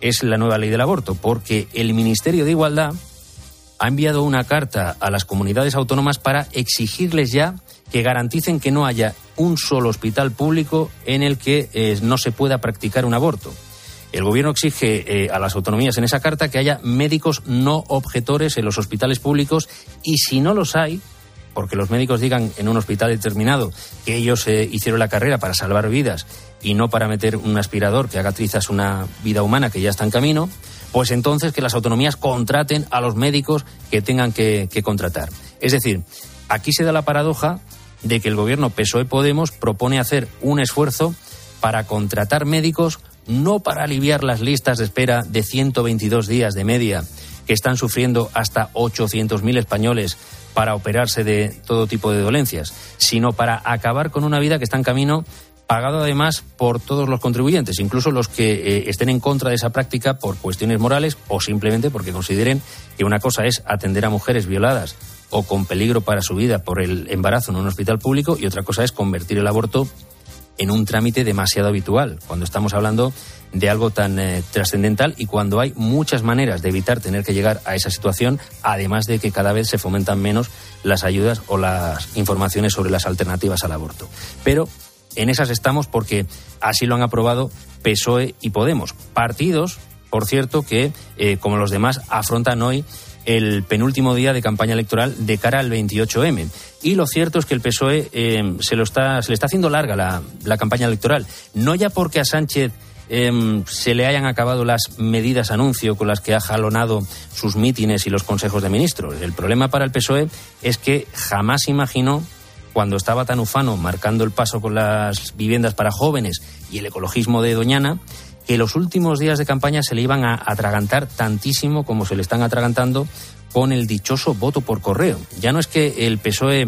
es la nueva ley del aborto, porque el Ministerio de Igualdad ha enviado una carta a las comunidades autónomas para exigirles ya que garanticen que no haya un solo hospital público en el que no se pueda practicar un aborto. El Gobierno exige a las autonomías en esa carta que haya médicos no objetores en los hospitales públicos, y si no los hay, porque los médicos digan en un hospital determinado que ellos hicieron la carrera para salvar vidas y no para meter un aspirador que haga trizas una vida humana que ya está en camino, pues entonces que las autonomías contraten a los médicos que tengan que contratar. Es decir, aquí se da la paradoja de que el Gobierno PSOE-Podemos propone hacer un esfuerzo para contratar médicos, no para aliviar las listas de espera de 122 días de media que están sufriendo hasta 800.000 españoles para operarse de todo tipo de dolencias, sino para acabar con una vida que está en camino, pagado además por todos los contribuyentes, incluso los que estén en contra de esa práctica por cuestiones morales o simplemente porque consideren que una cosa es atender a mujeres violadas o con peligro para su vida por el embarazo en un hospital público, y otra cosa es convertir el aborto en un trámite demasiado habitual, cuando estamos hablando de algo tan trascendental y cuando hay muchas maneras de evitar tener que llegar a esa situación, además de que cada vez se fomentan menos las ayudas o las informaciones sobre las alternativas al aborto. Pero en esas estamos porque así lo han aprobado PSOE y Podemos. Partidos, por cierto, que, como los demás, afrontan hoy el penúltimo día de campaña electoral de cara al 28M. Y lo cierto es que el PSOE se le está haciendo larga la campaña electoral. No ya porque a Sánchez se le hayan acabado las medidas anuncio con las que ha jalonado sus mítines y los consejos de ministros. El problema para el PSOE es que jamás imaginó, cuando estaba tan ufano marcando el paso con las viviendas para jóvenes y el ecologismo de Doñana, que los últimos días de campaña se le iban a atragantar tantísimo como se le están atragantando con el dichoso voto por correo. Ya no es que el PSOE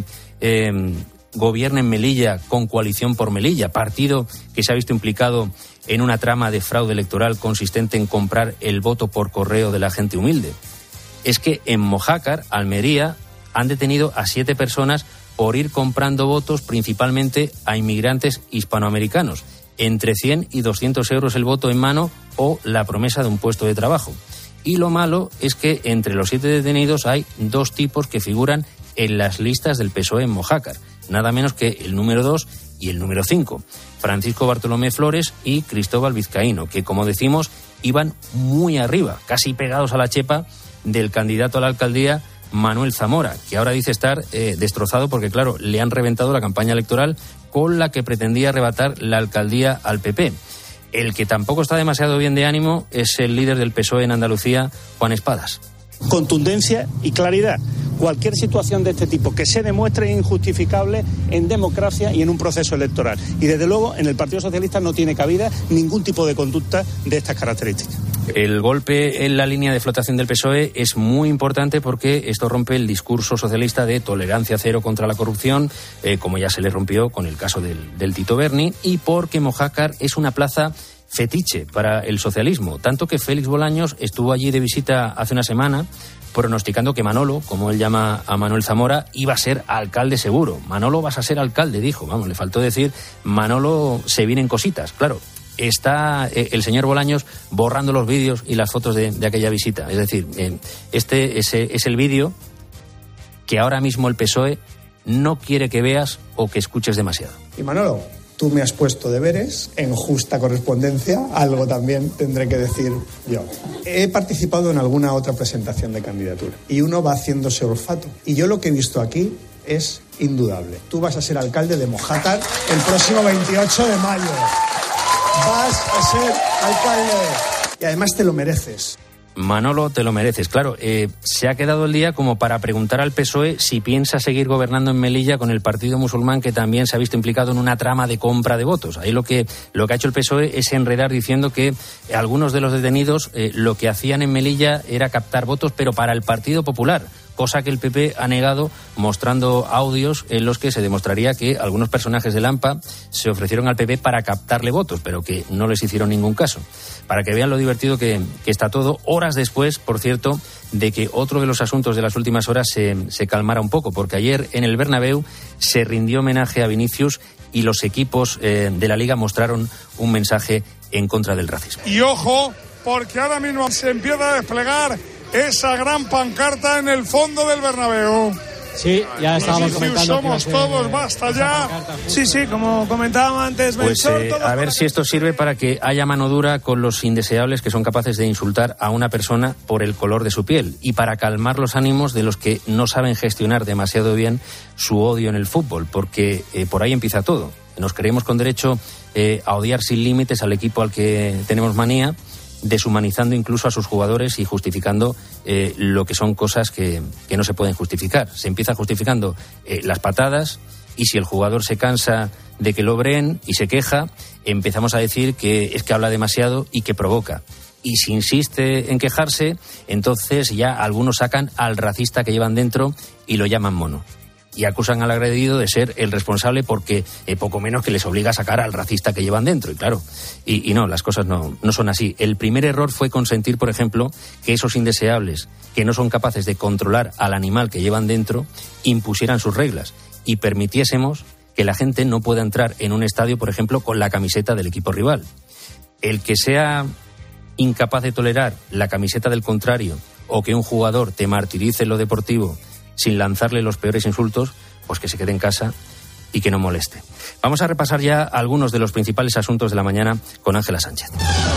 gobierne en Melilla con Coalición por Melilla, partido que se ha visto implicado en una trama de fraude electoral consistente en comprar el voto por correo de la gente humilde. Es que en Mojácar, Almería, han detenido a 7 personas por ir comprando votos principalmente a inmigrantes hispanoamericanos, entre 100 y 200 euros el voto en mano o la promesa de un puesto de trabajo. Y lo malo es que entre los 7 detenidos hay 2 tipos que figuran en las listas del PSOE en Mojácar, nada menos que el número 2 y el número 5, Francisco Bartolomé Flores y Cristóbal Vizcaíno, que, como decimos, iban muy arriba, casi pegados a la chepa del candidato a la alcaldía Manuel Zamora, que ahora dice estar destrozado porque, claro, le han reventado la campaña electoral con la que pretendía arrebatar la alcaldía al PP. El que tampoco está demasiado bien de ánimo es el líder del PSOE en Andalucía, Juan Espadas. Contundencia y claridad. Cualquier situación de este tipo que se demuestre injustificable en democracia y en un proceso electoral. Y desde luego en el Partido Socialista no tiene cabida ningún tipo de conducta de estas características. El golpe en la línea de flotación del PSOE es muy importante porque esto rompe el discurso socialista de tolerancia cero contra la corrupción, como ya se le rompió con el caso del Tito Berni, y porque Mojácar es una plaza fetiche para el socialismo, tanto que Félix Bolaños estuvo allí de visita hace una semana pronosticando que Manolo, como él llama a Manuel Zamora, iba a ser alcalde seguro. Manolo, vas a ser alcalde, dijo. Vamos, le faltó decir, Manolo, se vienen cositas. Claro, está el señor Bolaños borrando los vídeos y las fotos de aquella visita. Es decir, este es el vídeo que ahora mismo el PSOE no quiere que veas o que escuches demasiado. Y Manolo, tú me has puesto deberes en justa correspondencia, algo también tendré que decir yo. He participado en alguna otra presentación de candidatura y uno va haciéndose olfato. Y yo lo que he visto aquí es indudable. Tú vas a ser alcalde de Mojácar el próximo 28 de mayo. Vas a ser alcalde y además te lo mereces. Manolo, te lo mereces. Claro, se ha quedado el día como para preguntar al PSOE si piensa seguir gobernando en Melilla con el partido musulmán, que también se ha visto implicado en una trama de compra de votos. Ahí lo que ha hecho el PSOE es enredar diciendo que algunos de los detenidos lo que hacían en Melilla era captar votos, pero para el Partido Popular, cosa que el PP ha negado, mostrando audios en los que se demostraría que algunos personajes del AMPA se ofrecieron al PP para captarle votos, pero que no les hicieron ningún caso. Para que vean lo divertido que está todo, horas después, por cierto, de que otro de los asuntos de las últimas horas se calmara un poco, porque ayer en el Bernabéu se rindió homenaje a Vinicius y los equipos de la Liga mostraron un mensaje en contra del racismo. Y ojo, porque ahora mismo se empieza a desplegar esa gran pancarta en el fondo del Bernabéu. Sí, ya estábamos comentando. Somos todos, basta ya. Sí, como comentábamos antes. Pues a ver si esto sirve para que haya mano dura con los indeseables que son capaces de insultar a una persona por el color de su piel y para calmar los ánimos de los que no saben gestionar demasiado bien su odio en el fútbol, porque por ahí empieza todo. Nos creemos con derecho a odiar sin límites al equipo al que tenemos manía, deshumanizando incluso a sus jugadores y justificando lo que son cosas que no se pueden justificar. Se empieza justificando las patadas, y si el jugador se cansa de que lo breen y se queja, empezamos a decir que es que habla demasiado y que provoca. Y si insiste en quejarse, entonces ya algunos sacan al racista que llevan dentro y lo llaman mono. Y acusan al agredido de ser el responsable porque poco menos que les obliga a sacar al racista que llevan dentro. Y claro, y no, las cosas no son así. El primer error fue consentir, por ejemplo, que esos indeseables, que no son capaces de controlar al animal que llevan dentro, impusieran sus reglas y permitiésemos que la gente no pueda entrar en un estadio, por ejemplo, con la camiseta del equipo rival. El que sea incapaz de tolerar la camiseta del contrario o que un jugador te martirice en lo deportivo sin lanzarle los peores insultos, pues que se quede en casa y que no moleste. Vamos a repasar ya algunos de los principales asuntos de la mañana con Ángela Sánchez.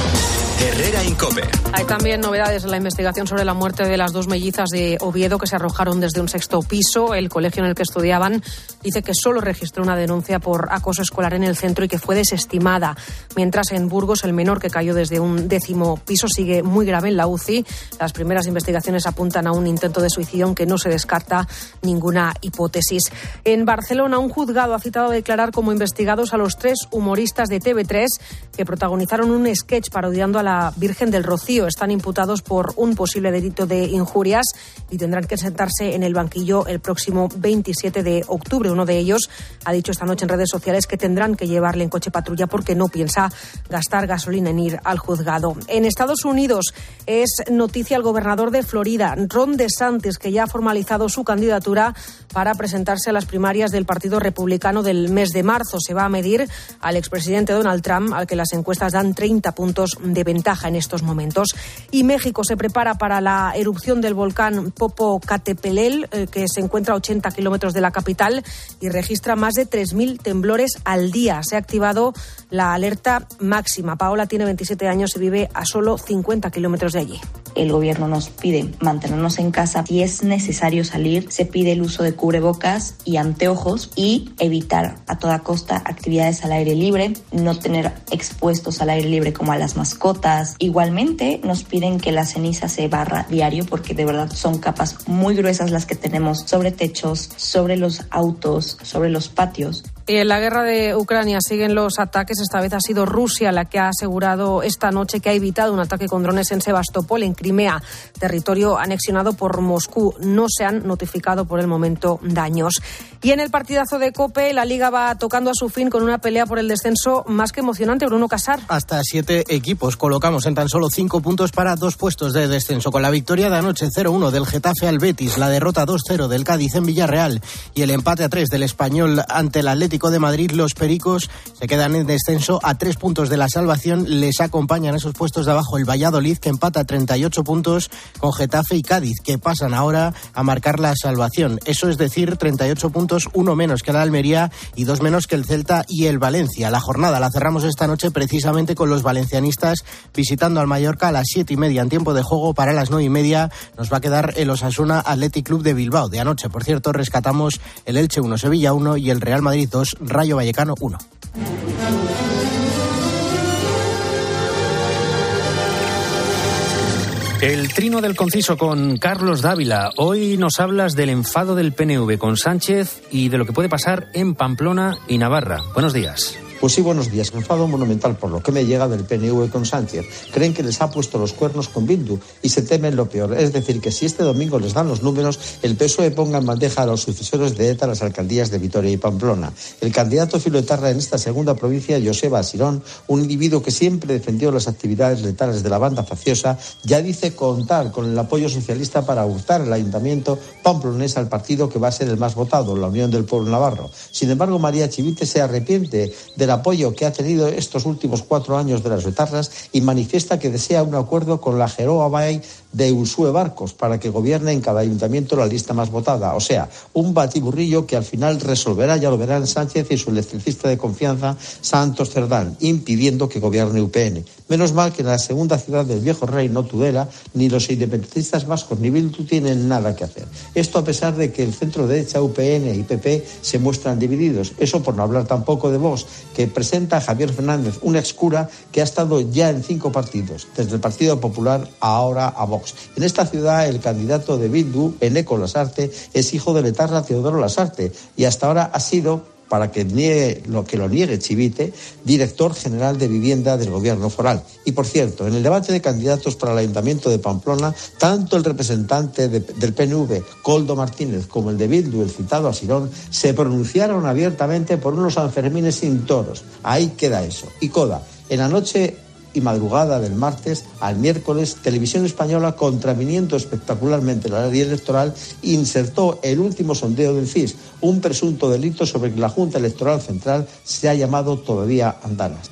Herrera Incope. Hay también novedades en la investigación sobre la muerte de las dos mellizas de Oviedo que se arrojaron desde un 6º piso. El colegio en el que estudiaban dice que solo registró una denuncia por acoso escolar en el centro y que fue desestimada. Mientras en Burgos el menor que cayó desde un 10º piso sigue muy grave en la UCI. Las primeras investigaciones apuntan a un intento de suicidio, aunque no se descarta ninguna hipótesis. En Barcelona un juzgado ha citado a declarar como investigados a los 3 humoristas de TV3 que protagonizaron un sketch parodiando a la Virgen del Rocío. Están imputados por un posible delito de injurias y tendrán que sentarse en el banquillo el próximo 27 de octubre. Uno de ellos ha dicho esta noche en redes sociales que tendrán que llevarle en coche patrulla porque no piensa gastar gasolina en ir al juzgado. En Estados Unidos es noticia el gobernador de Florida, Ron DeSantis, que ya ha formalizado su candidatura para presentarse a las primarias del Partido Republicano del mes de marzo. Se va a medir al expresidente Donald Trump, al que las encuestas dan 30 puntos de ventaja en estos momentos. Y México se prepara para la erupción del volcán Popocatépetl, que se encuentra a 80 kilómetros de la capital y registra más de 3.000 temblores al día. Se ha activado la alerta máxima. Paola tiene 27 años y vive a solo 50 kilómetros de allí. El gobierno nos pide mantenernos en casa. Si es necesario salir, se pide el uso de cubrebocas y anteojos y evitar a toda costa actividades al aire libre, no tener expuestos al aire libre como a las mascotas. Igualmente nos piden que la ceniza se barra diario porque de verdad son capas muy gruesas las que tenemos sobre techos, sobre los autos, sobre los patios. Y en la guerra de Ucrania siguen los ataques. Esta vez ha sido Rusia la que ha asegurado esta noche que ha evitado un ataque con drones en Sebastopol, en Crimea, territorio anexionado por Moscú. No se han notificado por el momento daños. Y en el partidazo de COPE, la Liga va tocando a su fin con una pelea por el descenso más que emocionante. Bruno Casar. Hasta 7 equipos colocamos en tan solo 5 puntos para 2 puestos de descenso. Con la victoria de anoche 0-1 del Getafe al Betis, la derrota 2-0 del Cádiz en Villarreal y el empate a 3 del Español ante el Atlético de Madrid, los pericos se quedan en descenso a 3 puntos de la salvación. Les acompañan esos puestos de abajo el Valladolid, que empata 38 puntos con Getafe y Cádiz, que pasan ahora a marcar la salvación. Eso es decir, 38 puntos, 1 menos que la Almería y 2 menos que el Celta y el Valencia. La jornada la cerramos esta noche precisamente con los valencianistas visitando al Mallorca a las 7:30 en tiempo de juego. Para las 9:30 nos va a quedar el Osasuna Athletic Club de Bilbao. De anoche, por cierto, rescatamos el Elche 1, Sevilla 1 y el Real Madrid 2, Rayo Vallecano 1. El trino del conciso con Carlos Dávila. Hoy nos hablas del enfado del PNV con Sánchez y de lo que puede pasar en Pamplona y Navarra. Buenos días. Pues sí, buenos días. Enfado monumental por lo que me llega del PNV con Sánchez. Creen que les ha puesto los cuernos con Bildu y se temen lo peor. Es decir, que si este domingo les dan los números, el PSOE ponga en bandeja a los sucesores de ETA las alcaldías de Vitoria y Pamplona. El candidato filoetarra en esta segunda provincia, Joseba Asirón, un individuo que siempre defendió las actividades letales de la banda facciosa, ya dice contar con el apoyo socialista para hurtar el ayuntamiento pamplonés al partido que va a ser el más votado, la Unión del Pueblo Navarro. Sin embargo, María Chivite se arrepiente de del apoyo que ha tenido estos últimos 4 años de las etarras y manifiesta que desea un acuerdo con la Geroa Bay de Ursúe Barcos para que gobierne en cada ayuntamiento la lista más votada. O sea, un batiburrillo que al final resolverá, ya lo verán, Sánchez y su electricista de confianza, Santos Cerdán, impidiendo que gobierne UPN. Menos mal que en la segunda ciudad del viejo reino, Tudela, ni los independentistas vascos ni Bildu tienen nada que hacer. Esto a pesar de que el centro derecha, UPN y PP, se muestran divididos. Eso por no hablar tampoco de Vox, que presenta a Javier Fernández, un excura que ha estado ya en 5 partidos, desde el Partido Popular ahora a Vox. En esta ciudad, el candidato de Bildu, Eneko Lasarte, es hijo del etarra Teodoro Lasarte y hasta ahora ha sido, para que lo niegue Chivite, director general de vivienda del gobierno foral. Y por cierto, en el debate de candidatos para el Ayuntamiento de Pamplona, tanto el representante del PNV, Koldo Martínez, como el de Bildu, el citado Asirón, se pronunciaron abiertamente por unos Sanfermines sin toros. Ahí queda eso. Y coda, en la noche y madrugada del martes al miércoles, Televisión Española, contraviniendo espectacularmente la ley electoral, insertó el último sondeo del CIS, un presunto delito sobre que la Junta Electoral Central se ha llamado todavía andanas.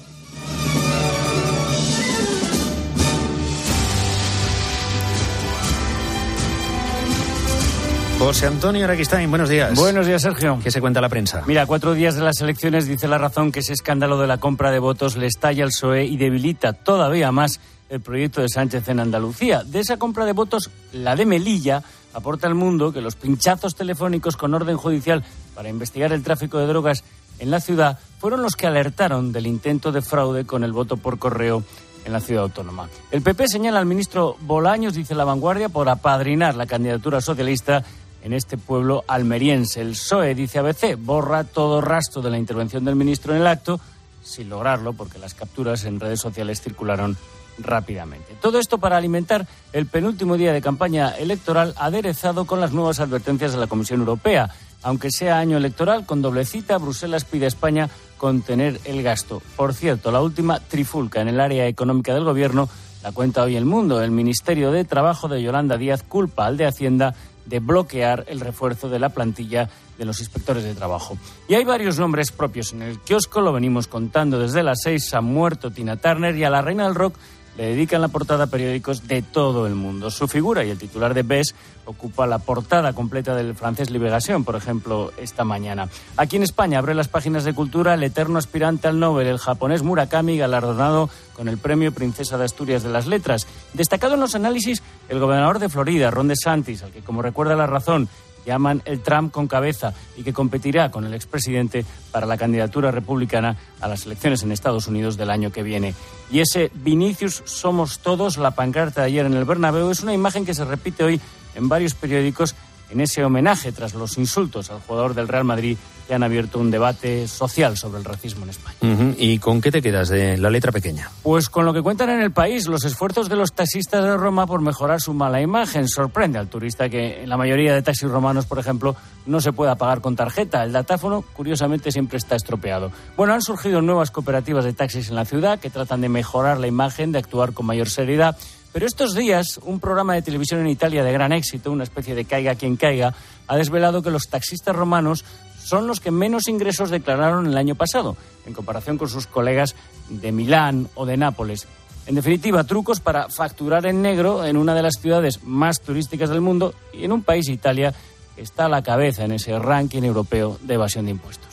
José Antonio Araquistain, buenos días. Buenos días, Sergio. ¿Qué se cuenta la prensa? Mira, 4 días de las elecciones, dice La Razón que ese escándalo de la compra de votos le estalla al PSOE y debilita todavía más el proyecto de Sánchez en Andalucía. De esa compra de votos, la de Melilla aporta al Mundo que los pinchazos telefónicos con orden judicial para investigar el tráfico de drogas en la ciudad fueron los que alertaron del intento de fraude con el voto por correo en la ciudad autónoma. El PP señala al ministro Bolaños, dice La Vanguardia, por apadrinar la candidatura socialista en este pueblo almeriense. El PSOE, dice ABC, borra todo rastro de la intervención del ministro en el acto, sin lograrlo, porque las capturas en redes sociales circularon rápidamente. Todo esto para alimentar el penúltimo día de campaña electoral, aderezado con las nuevas advertencias de la Comisión Europea. Aunque sea año electoral, con doble cita, Bruselas pide a España contener el gasto. Por cierto, la última trifulca en el área económica del Gobierno la cuenta hoy El Mundo. El Ministerio de Trabajo de Yolanda Díaz culpa al de Hacienda de bloquear el refuerzo de la plantilla de los inspectores de trabajo. Y hay varios nombres propios en el kiosco, lo venimos contando desde las 6. Ha muerto Tina Turner y a la reina del rock le dedican la portada periódicos de todo el mundo. Su figura y el titular de Bes ocupa la portada completa del francés Libération, por ejemplo, esta mañana. Aquí en España abre las páginas de cultura el eterno aspirante al Nobel, el japonés Murakami, galardonado con el premio Princesa de Asturias de las Letras. Destacado en los análisis, el gobernador de Florida, Ron DeSantis, al que, como recuerda La Razón, llaman el Trump con cabeza y que competirá con el expresidente para la candidatura republicana a las elecciones en Estados Unidos del año que viene. Y ese Vinicius somos todos, la pancarta de ayer en el Bernabéu, es una imagen que se repite hoy en varios periódicos en ese homenaje tras los insultos al jugador del Real Madrid que han abierto un debate social sobre el racismo en España. ¿Y con qué te quedas de la letra pequeña? Pues con lo que cuentan en El País, los esfuerzos de los taxistas de Roma por mejorar su mala imagen. Sorprende al turista que en la mayoría de taxis romanos, por ejemplo, no se pueda pagar con tarjeta. El datáfono, curiosamente, siempre está estropeado. Bueno, han surgido nuevas cooperativas de taxis en la ciudad que tratan de mejorar la imagen, de actuar con mayor seriedad. Pero estos días, un programa de televisión en Italia de gran éxito, una especie de caiga quien caiga, ha desvelado que los taxistas romanos son los que menos ingresos declararon el año pasado, en comparación con sus colegas de Milán o de Nápoles. En definitiva, trucos para facturar en negro en una de las ciudades más turísticas del mundo y en un país, Italia, que está a la cabeza en ese ranking europeo de evasión de impuestos.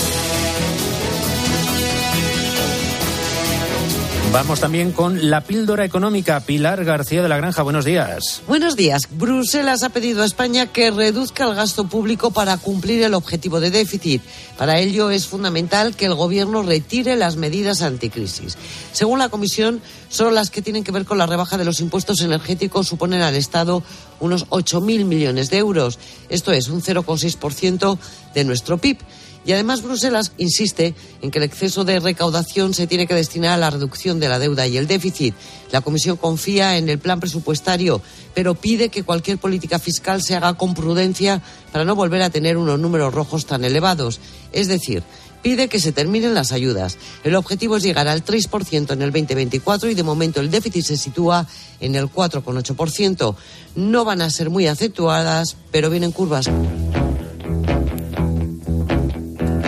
Vamos también con la píldora económica. Pilar García de la Granja, buenos días. Buenos días. Bruselas ha pedido a España que reduzca el gasto público para cumplir el objetivo de déficit. Para ello es fundamental que el Gobierno retire las medidas anticrisis. Según la Comisión, solo las que tienen que ver con la rebaja de los impuestos energéticos suponen al Estado unos 8.000 millones de euros. Esto es un 0,6% de nuestro PIB. Y además Bruselas insiste en que el exceso de recaudación se tiene que destinar a la reducción de la deuda y el déficit. La Comisión confía en el plan presupuestario, pero pide que cualquier política fiscal se haga con prudencia para no volver a tener unos números rojos tan elevados. Es decir, pide que se terminen las ayudas. El objetivo es llegar al 3% en el 2024 y de momento el déficit se sitúa en el 4,8%. No van a ser muy acentuadas, pero vienen curvas.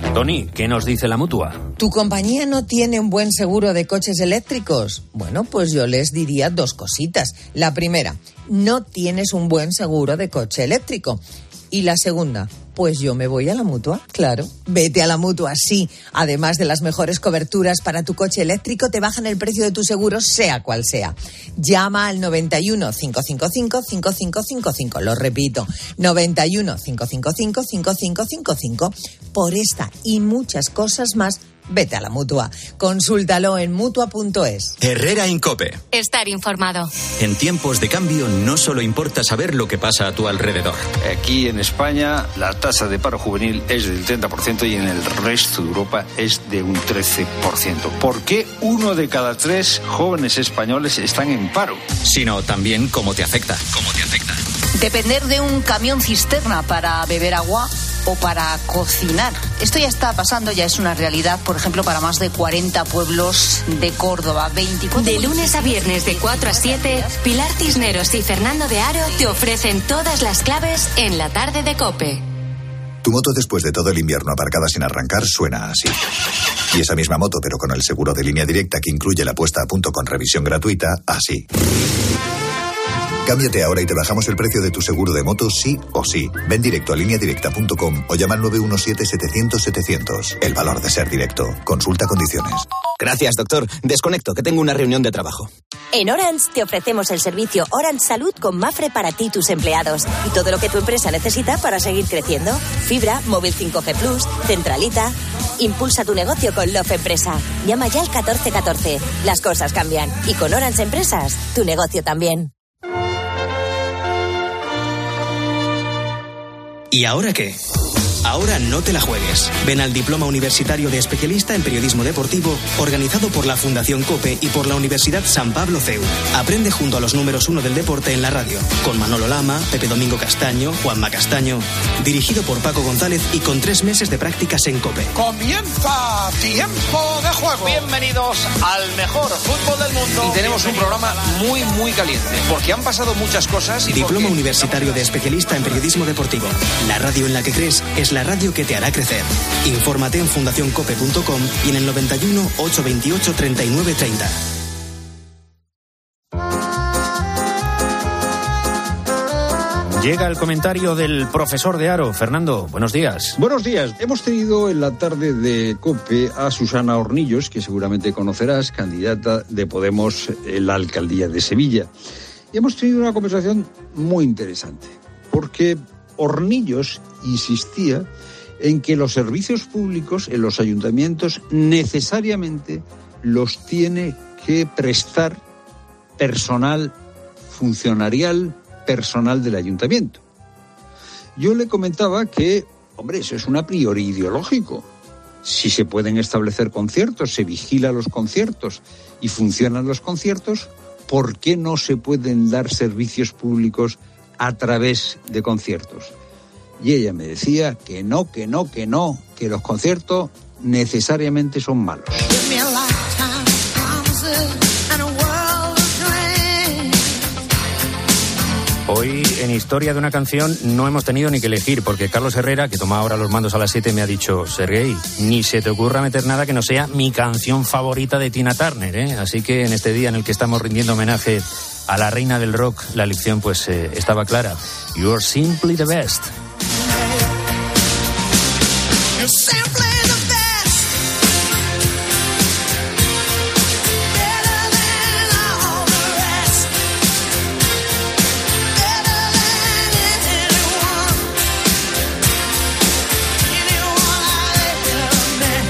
Tony, ¿qué nos dice la Mutua? ¿Tu compañía no tiene un buen seguro de coches eléctricos? Bueno, pues yo les diría 2 cositas. La primera, no tienes un buen seguro de coche eléctrico. Y la segunda, pues yo me voy a la Mutua, claro. Vete a la Mutua, sí. Además de las mejores coberturas para tu coche eléctrico, te bajan el precio de tu seguro, sea cual sea. Llama al 91 555 5555. Lo repito, 91 555 5555. Por esta y muchas cosas más, vete a la Mutua. Consúltalo en Mutua.es. Herrera Incope. Estar informado. En tiempos de cambio no solo importa saber lo que pasa a tu alrededor. Aquí en España la tasa de paro juvenil es del 30% y en el resto de Europa es de un 13%. ¿Por qué 1 de cada 3 jóvenes españoles están en paro? Sino también cómo te afecta. Depender de un camión cisterna para beber agua o para cocinar. Esto ya está pasando, ya es una realidad, por ejemplo, para más de 40 pueblos de Córdoba. 24 De lunes a viernes de 4 a 7, Pilar Cisneros y Fernando de Aro te ofrecen todas las claves en la tarde de COPE. Tu moto después de todo el invierno aparcada sin arrancar suena así. Y esa misma moto, pero con el seguro de Línea Directa que incluye la puesta a punto con revisión gratuita, así. Cámbiate ahora y te bajamos el precio de tu seguro de moto sí o sí. Ven directo a lineadirecta.com o llama al 917-700-700. El valor de ser directo. Consulta condiciones. Gracias, doctor. Desconecto, que tengo una reunión de trabajo. En Orange te ofrecemos el servicio Orange Salud con Mafre para ti y tus empleados. Y todo lo que tu empresa necesita para seguir creciendo. Fibra, móvil 5G+, centralita. Impulsa tu negocio con Love Empresa. Llama ya al 1414. Las cosas cambian. Y con Orange Empresas, tu negocio también. ¿Y ahora qué? Ahora no te la juegues. Ven al Diploma Universitario de Especialista en Periodismo Deportivo, organizado por la Fundación COPE y por la Universidad San Pablo CEU. Aprende junto a los números 1 del deporte en la radio, con Manolo Lama, Pepe Domingo Castaño, Juanma Castaño. Dirigido por Paco González y con 3 meses de prácticas en COPE. ¡Comienza Tiempo de Juego! Bienvenidos al mejor fútbol del mundo. Y tenemos un programa muy caliente, porque han pasado muchas cosas. Y Diploma Universitario de Especialista en Periodismo Deportivo. La radio en la que crees es la radio que te hará crecer. Infórmate en fundacioncope.com y en el 91 828 3930. Llega el comentario del profesor de Aro. Fernando, buenos días. Buenos días. Hemos tenido en la tarde de COPE a Susana Hornillos, que seguramente conocerás, candidata de Podemos en la alcaldía de Sevilla. Y hemos tenido una conversación muy interesante, porque Hornillos insistía en que los servicios públicos en los ayuntamientos necesariamente los tiene que prestar personal funcionarial, personal del ayuntamiento. Yo le comentaba que, hombre, eso es un a priori ideológico. Si se pueden establecer conciertos, se vigila los conciertos y funcionan los conciertos, ¿por qué no se pueden dar servicios públicos a través de conciertos? Y ella me decía que no, que los conciertos necesariamente son malos. Hoy, en Historia de una canción, no hemos tenido ni que elegir, porque Carlos Herrera, que toma ahora los mandos a las 7, me ha dicho: Sergei, ni se te ocurra meter nada que no sea mi canción favorita de Tina Turner, ¿eh? Así que en este día en el que estamos rindiendo homenaje a la reina del rock, la elección pues estaba clara. You're simply the best. You're simply the best. Better than all the rest. Better than anyone. Anyone I've ever met.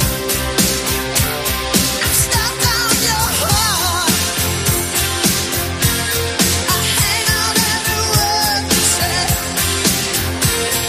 I'm stuck on your heart. I hang on every word you say.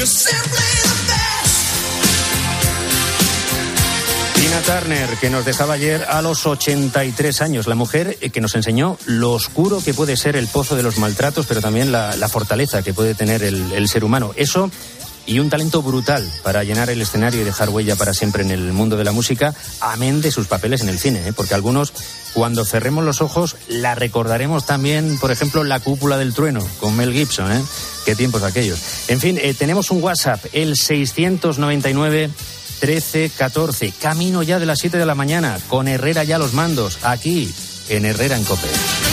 Tina Turner, que nos dejaba ayer a los 83 años, la mujer que nos enseñó lo oscuro que puede ser el pozo de los maltratos, pero también la fortaleza que puede tener el ser humano. Eso y un talento brutal para llenar el escenario y dejar huella para siempre en el mundo de la música, amén de sus papeles en el cine, porque algunos, cuando cerremos los ojos, la recordaremos también, por ejemplo, La cúpula del trueno, con Mel Gibson, ¿eh? Qué tiempos aquellos. En fin, tenemos un WhatsApp, el 699 1314. Camino ya de las 7 de la mañana, con Herrera ya a los mandos, aquí en Herrera en COPE.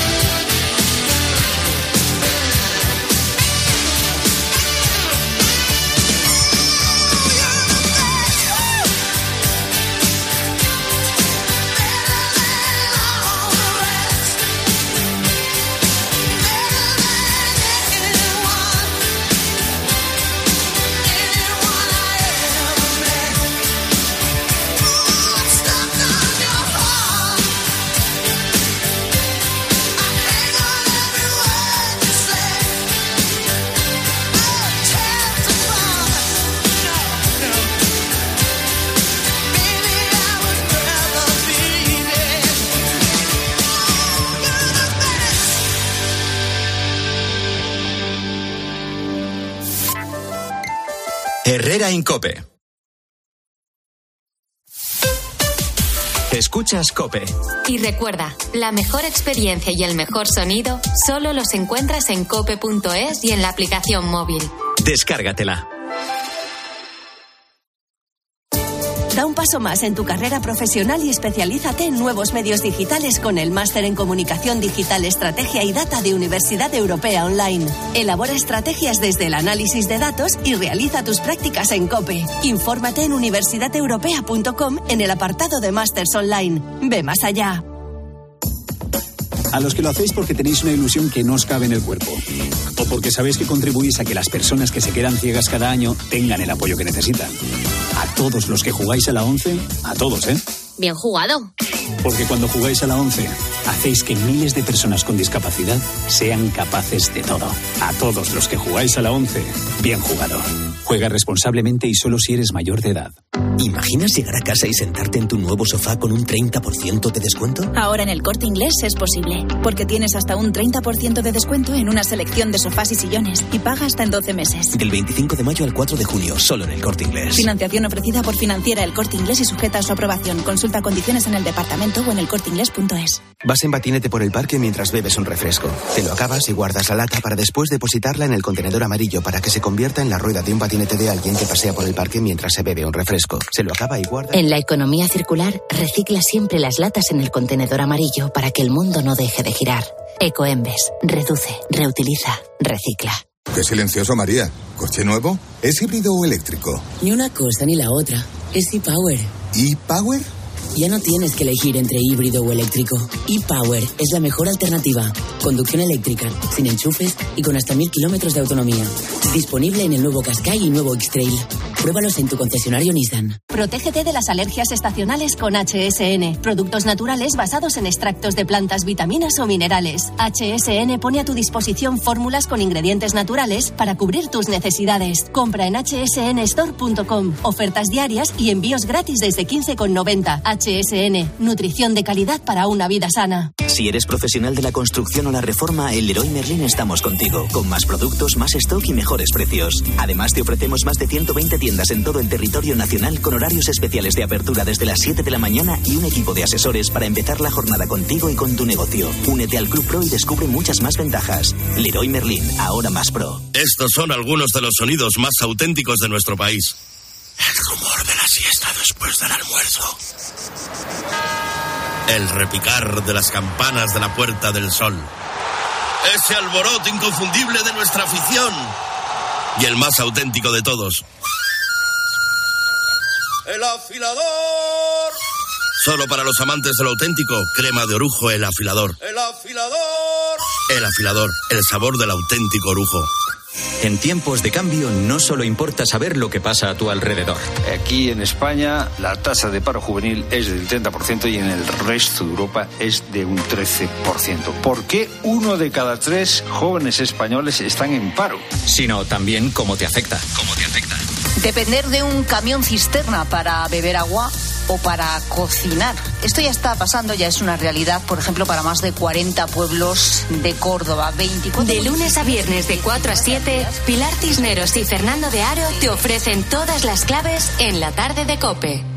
Herrera en COPE. Escuchas COPE. Y recuerda, la mejor experiencia y el mejor sonido solo los encuentras en cope.es y en la aplicación móvil. Descárgatela. Da un paso más en tu carrera profesional y especialízate en nuevos medios digitales con el Máster en Comunicación Digital, Estrategia y Data de Universidad Europea Online. Elabora estrategias desde el análisis de datos y realiza tus prácticas en COPE. Infórmate en universidadeuropea.com en el apartado de Másters Online. Ve más allá. A los que lo hacéis porque tenéis una ilusión que no os cabe en el cuerpo. O porque sabéis que contribuís a que las personas que se quedan ciegas cada año tengan el apoyo que necesitan. A todos los que jugáis a la 11, a todos, ¿eh? Bien jugado. Porque cuando jugáis a la 11, hacéis que miles de personas con discapacidad sean capaces de todo. A todos los que jugáis a la 11, bien jugado. Juega responsablemente y solo si eres mayor de edad. ¿Imaginas llegar a casa y sentarte en tu nuevo sofá con un 30% de descuento? Ahora en El Corte Inglés es posible, porque tienes hasta un 30% de descuento en una selección de sofás y sillones y paga hasta en 12 meses. Del 25 de mayo al 4 de junio, solo en El Corte Inglés. Financiación ofrecida por Financiera El Corte Inglés y sujeta a su aprobación. Consulta condiciones en el departamento o en elcorteinglés.es. Vas en patinete por el parque mientras bebes un refresco. Te lo acabas y guardas la lata para después depositarla en el contenedor amarillo para que se convierta en la rueda de un patinete de alguien que pasea por el parque mientras se bebe un refresco. Se lo acaba y guarda. En la economía circular, recicla siempre las latas en el contenedor amarillo para que el mundo no deje de girar. Ecoembes. Reduce, reutiliza, recicla. Qué silencioso, María. ¿Coche nuevo? ¿Es híbrido o eléctrico? Ni una cosa ni la otra. Es ePower. ¿ePower? Ya no tienes que elegir entre híbrido o eléctrico. ePower es la mejor alternativa. Conducción eléctrica, sin enchufes y con hasta 1000 kilómetros de autonomía. Disponible en el nuevo Qashqai y nuevo X-Trail. Pruébalos en tu concesionario Nissan. Protégete de las alergias estacionales con HSN. Productos naturales basados en extractos de plantas, vitaminas o minerales. HSN pone a tu disposición fórmulas con ingredientes naturales para cubrir tus necesidades. Compra en hsnstore.com. Ofertas diarias y envíos gratis desde 15,90. HSN. Nutrición de calidad para una vida sana. Si eres profesional de la construcción o la reforma, en Leroy Merlin estamos contigo. Con más productos, más stock y mejores precios. Además, te ofrecemos más de 120 tiendas en todo el territorio nacional con horarios especiales de apertura desde las 7 de la mañana y un equipo de asesores para empezar la jornada contigo y con tu negocio. Únete al Club Pro y descubre muchas más ventajas. Leroy Merlin, ahora más pro. Estos son algunos de los sonidos más auténticos de nuestro país. El rumor de la siesta después del almuerzo. El repicar de las campanas de la Puerta del Sol. Ese alboroto inconfundible de nuestra afición. Y el más auténtico de todos. ¡El afilador! Solo para los amantes de lo auténtico, crema de orujo El Afilador. ¡El afilador! El Afilador, el sabor del auténtico orujo. En tiempos de cambio no solo importa saber lo que pasa a tu alrededor. Aquí en España la tasa de paro juvenil es del 30% y en el resto de Europa es de un 13%. ¿Por qué 1 de cada 3 jóvenes españoles están en paro? Sino también cómo te afecta. Depender de un camión cisterna para beber agua o para cocinar. Esto ya está pasando, ya es una realidad, por ejemplo, para más de 40 pueblos de Córdoba. 24 De lunes a viernes de 4 a 7, Pilar Cisneros y Fernando de Aro te ofrecen todas las claves en la tarde de COPE.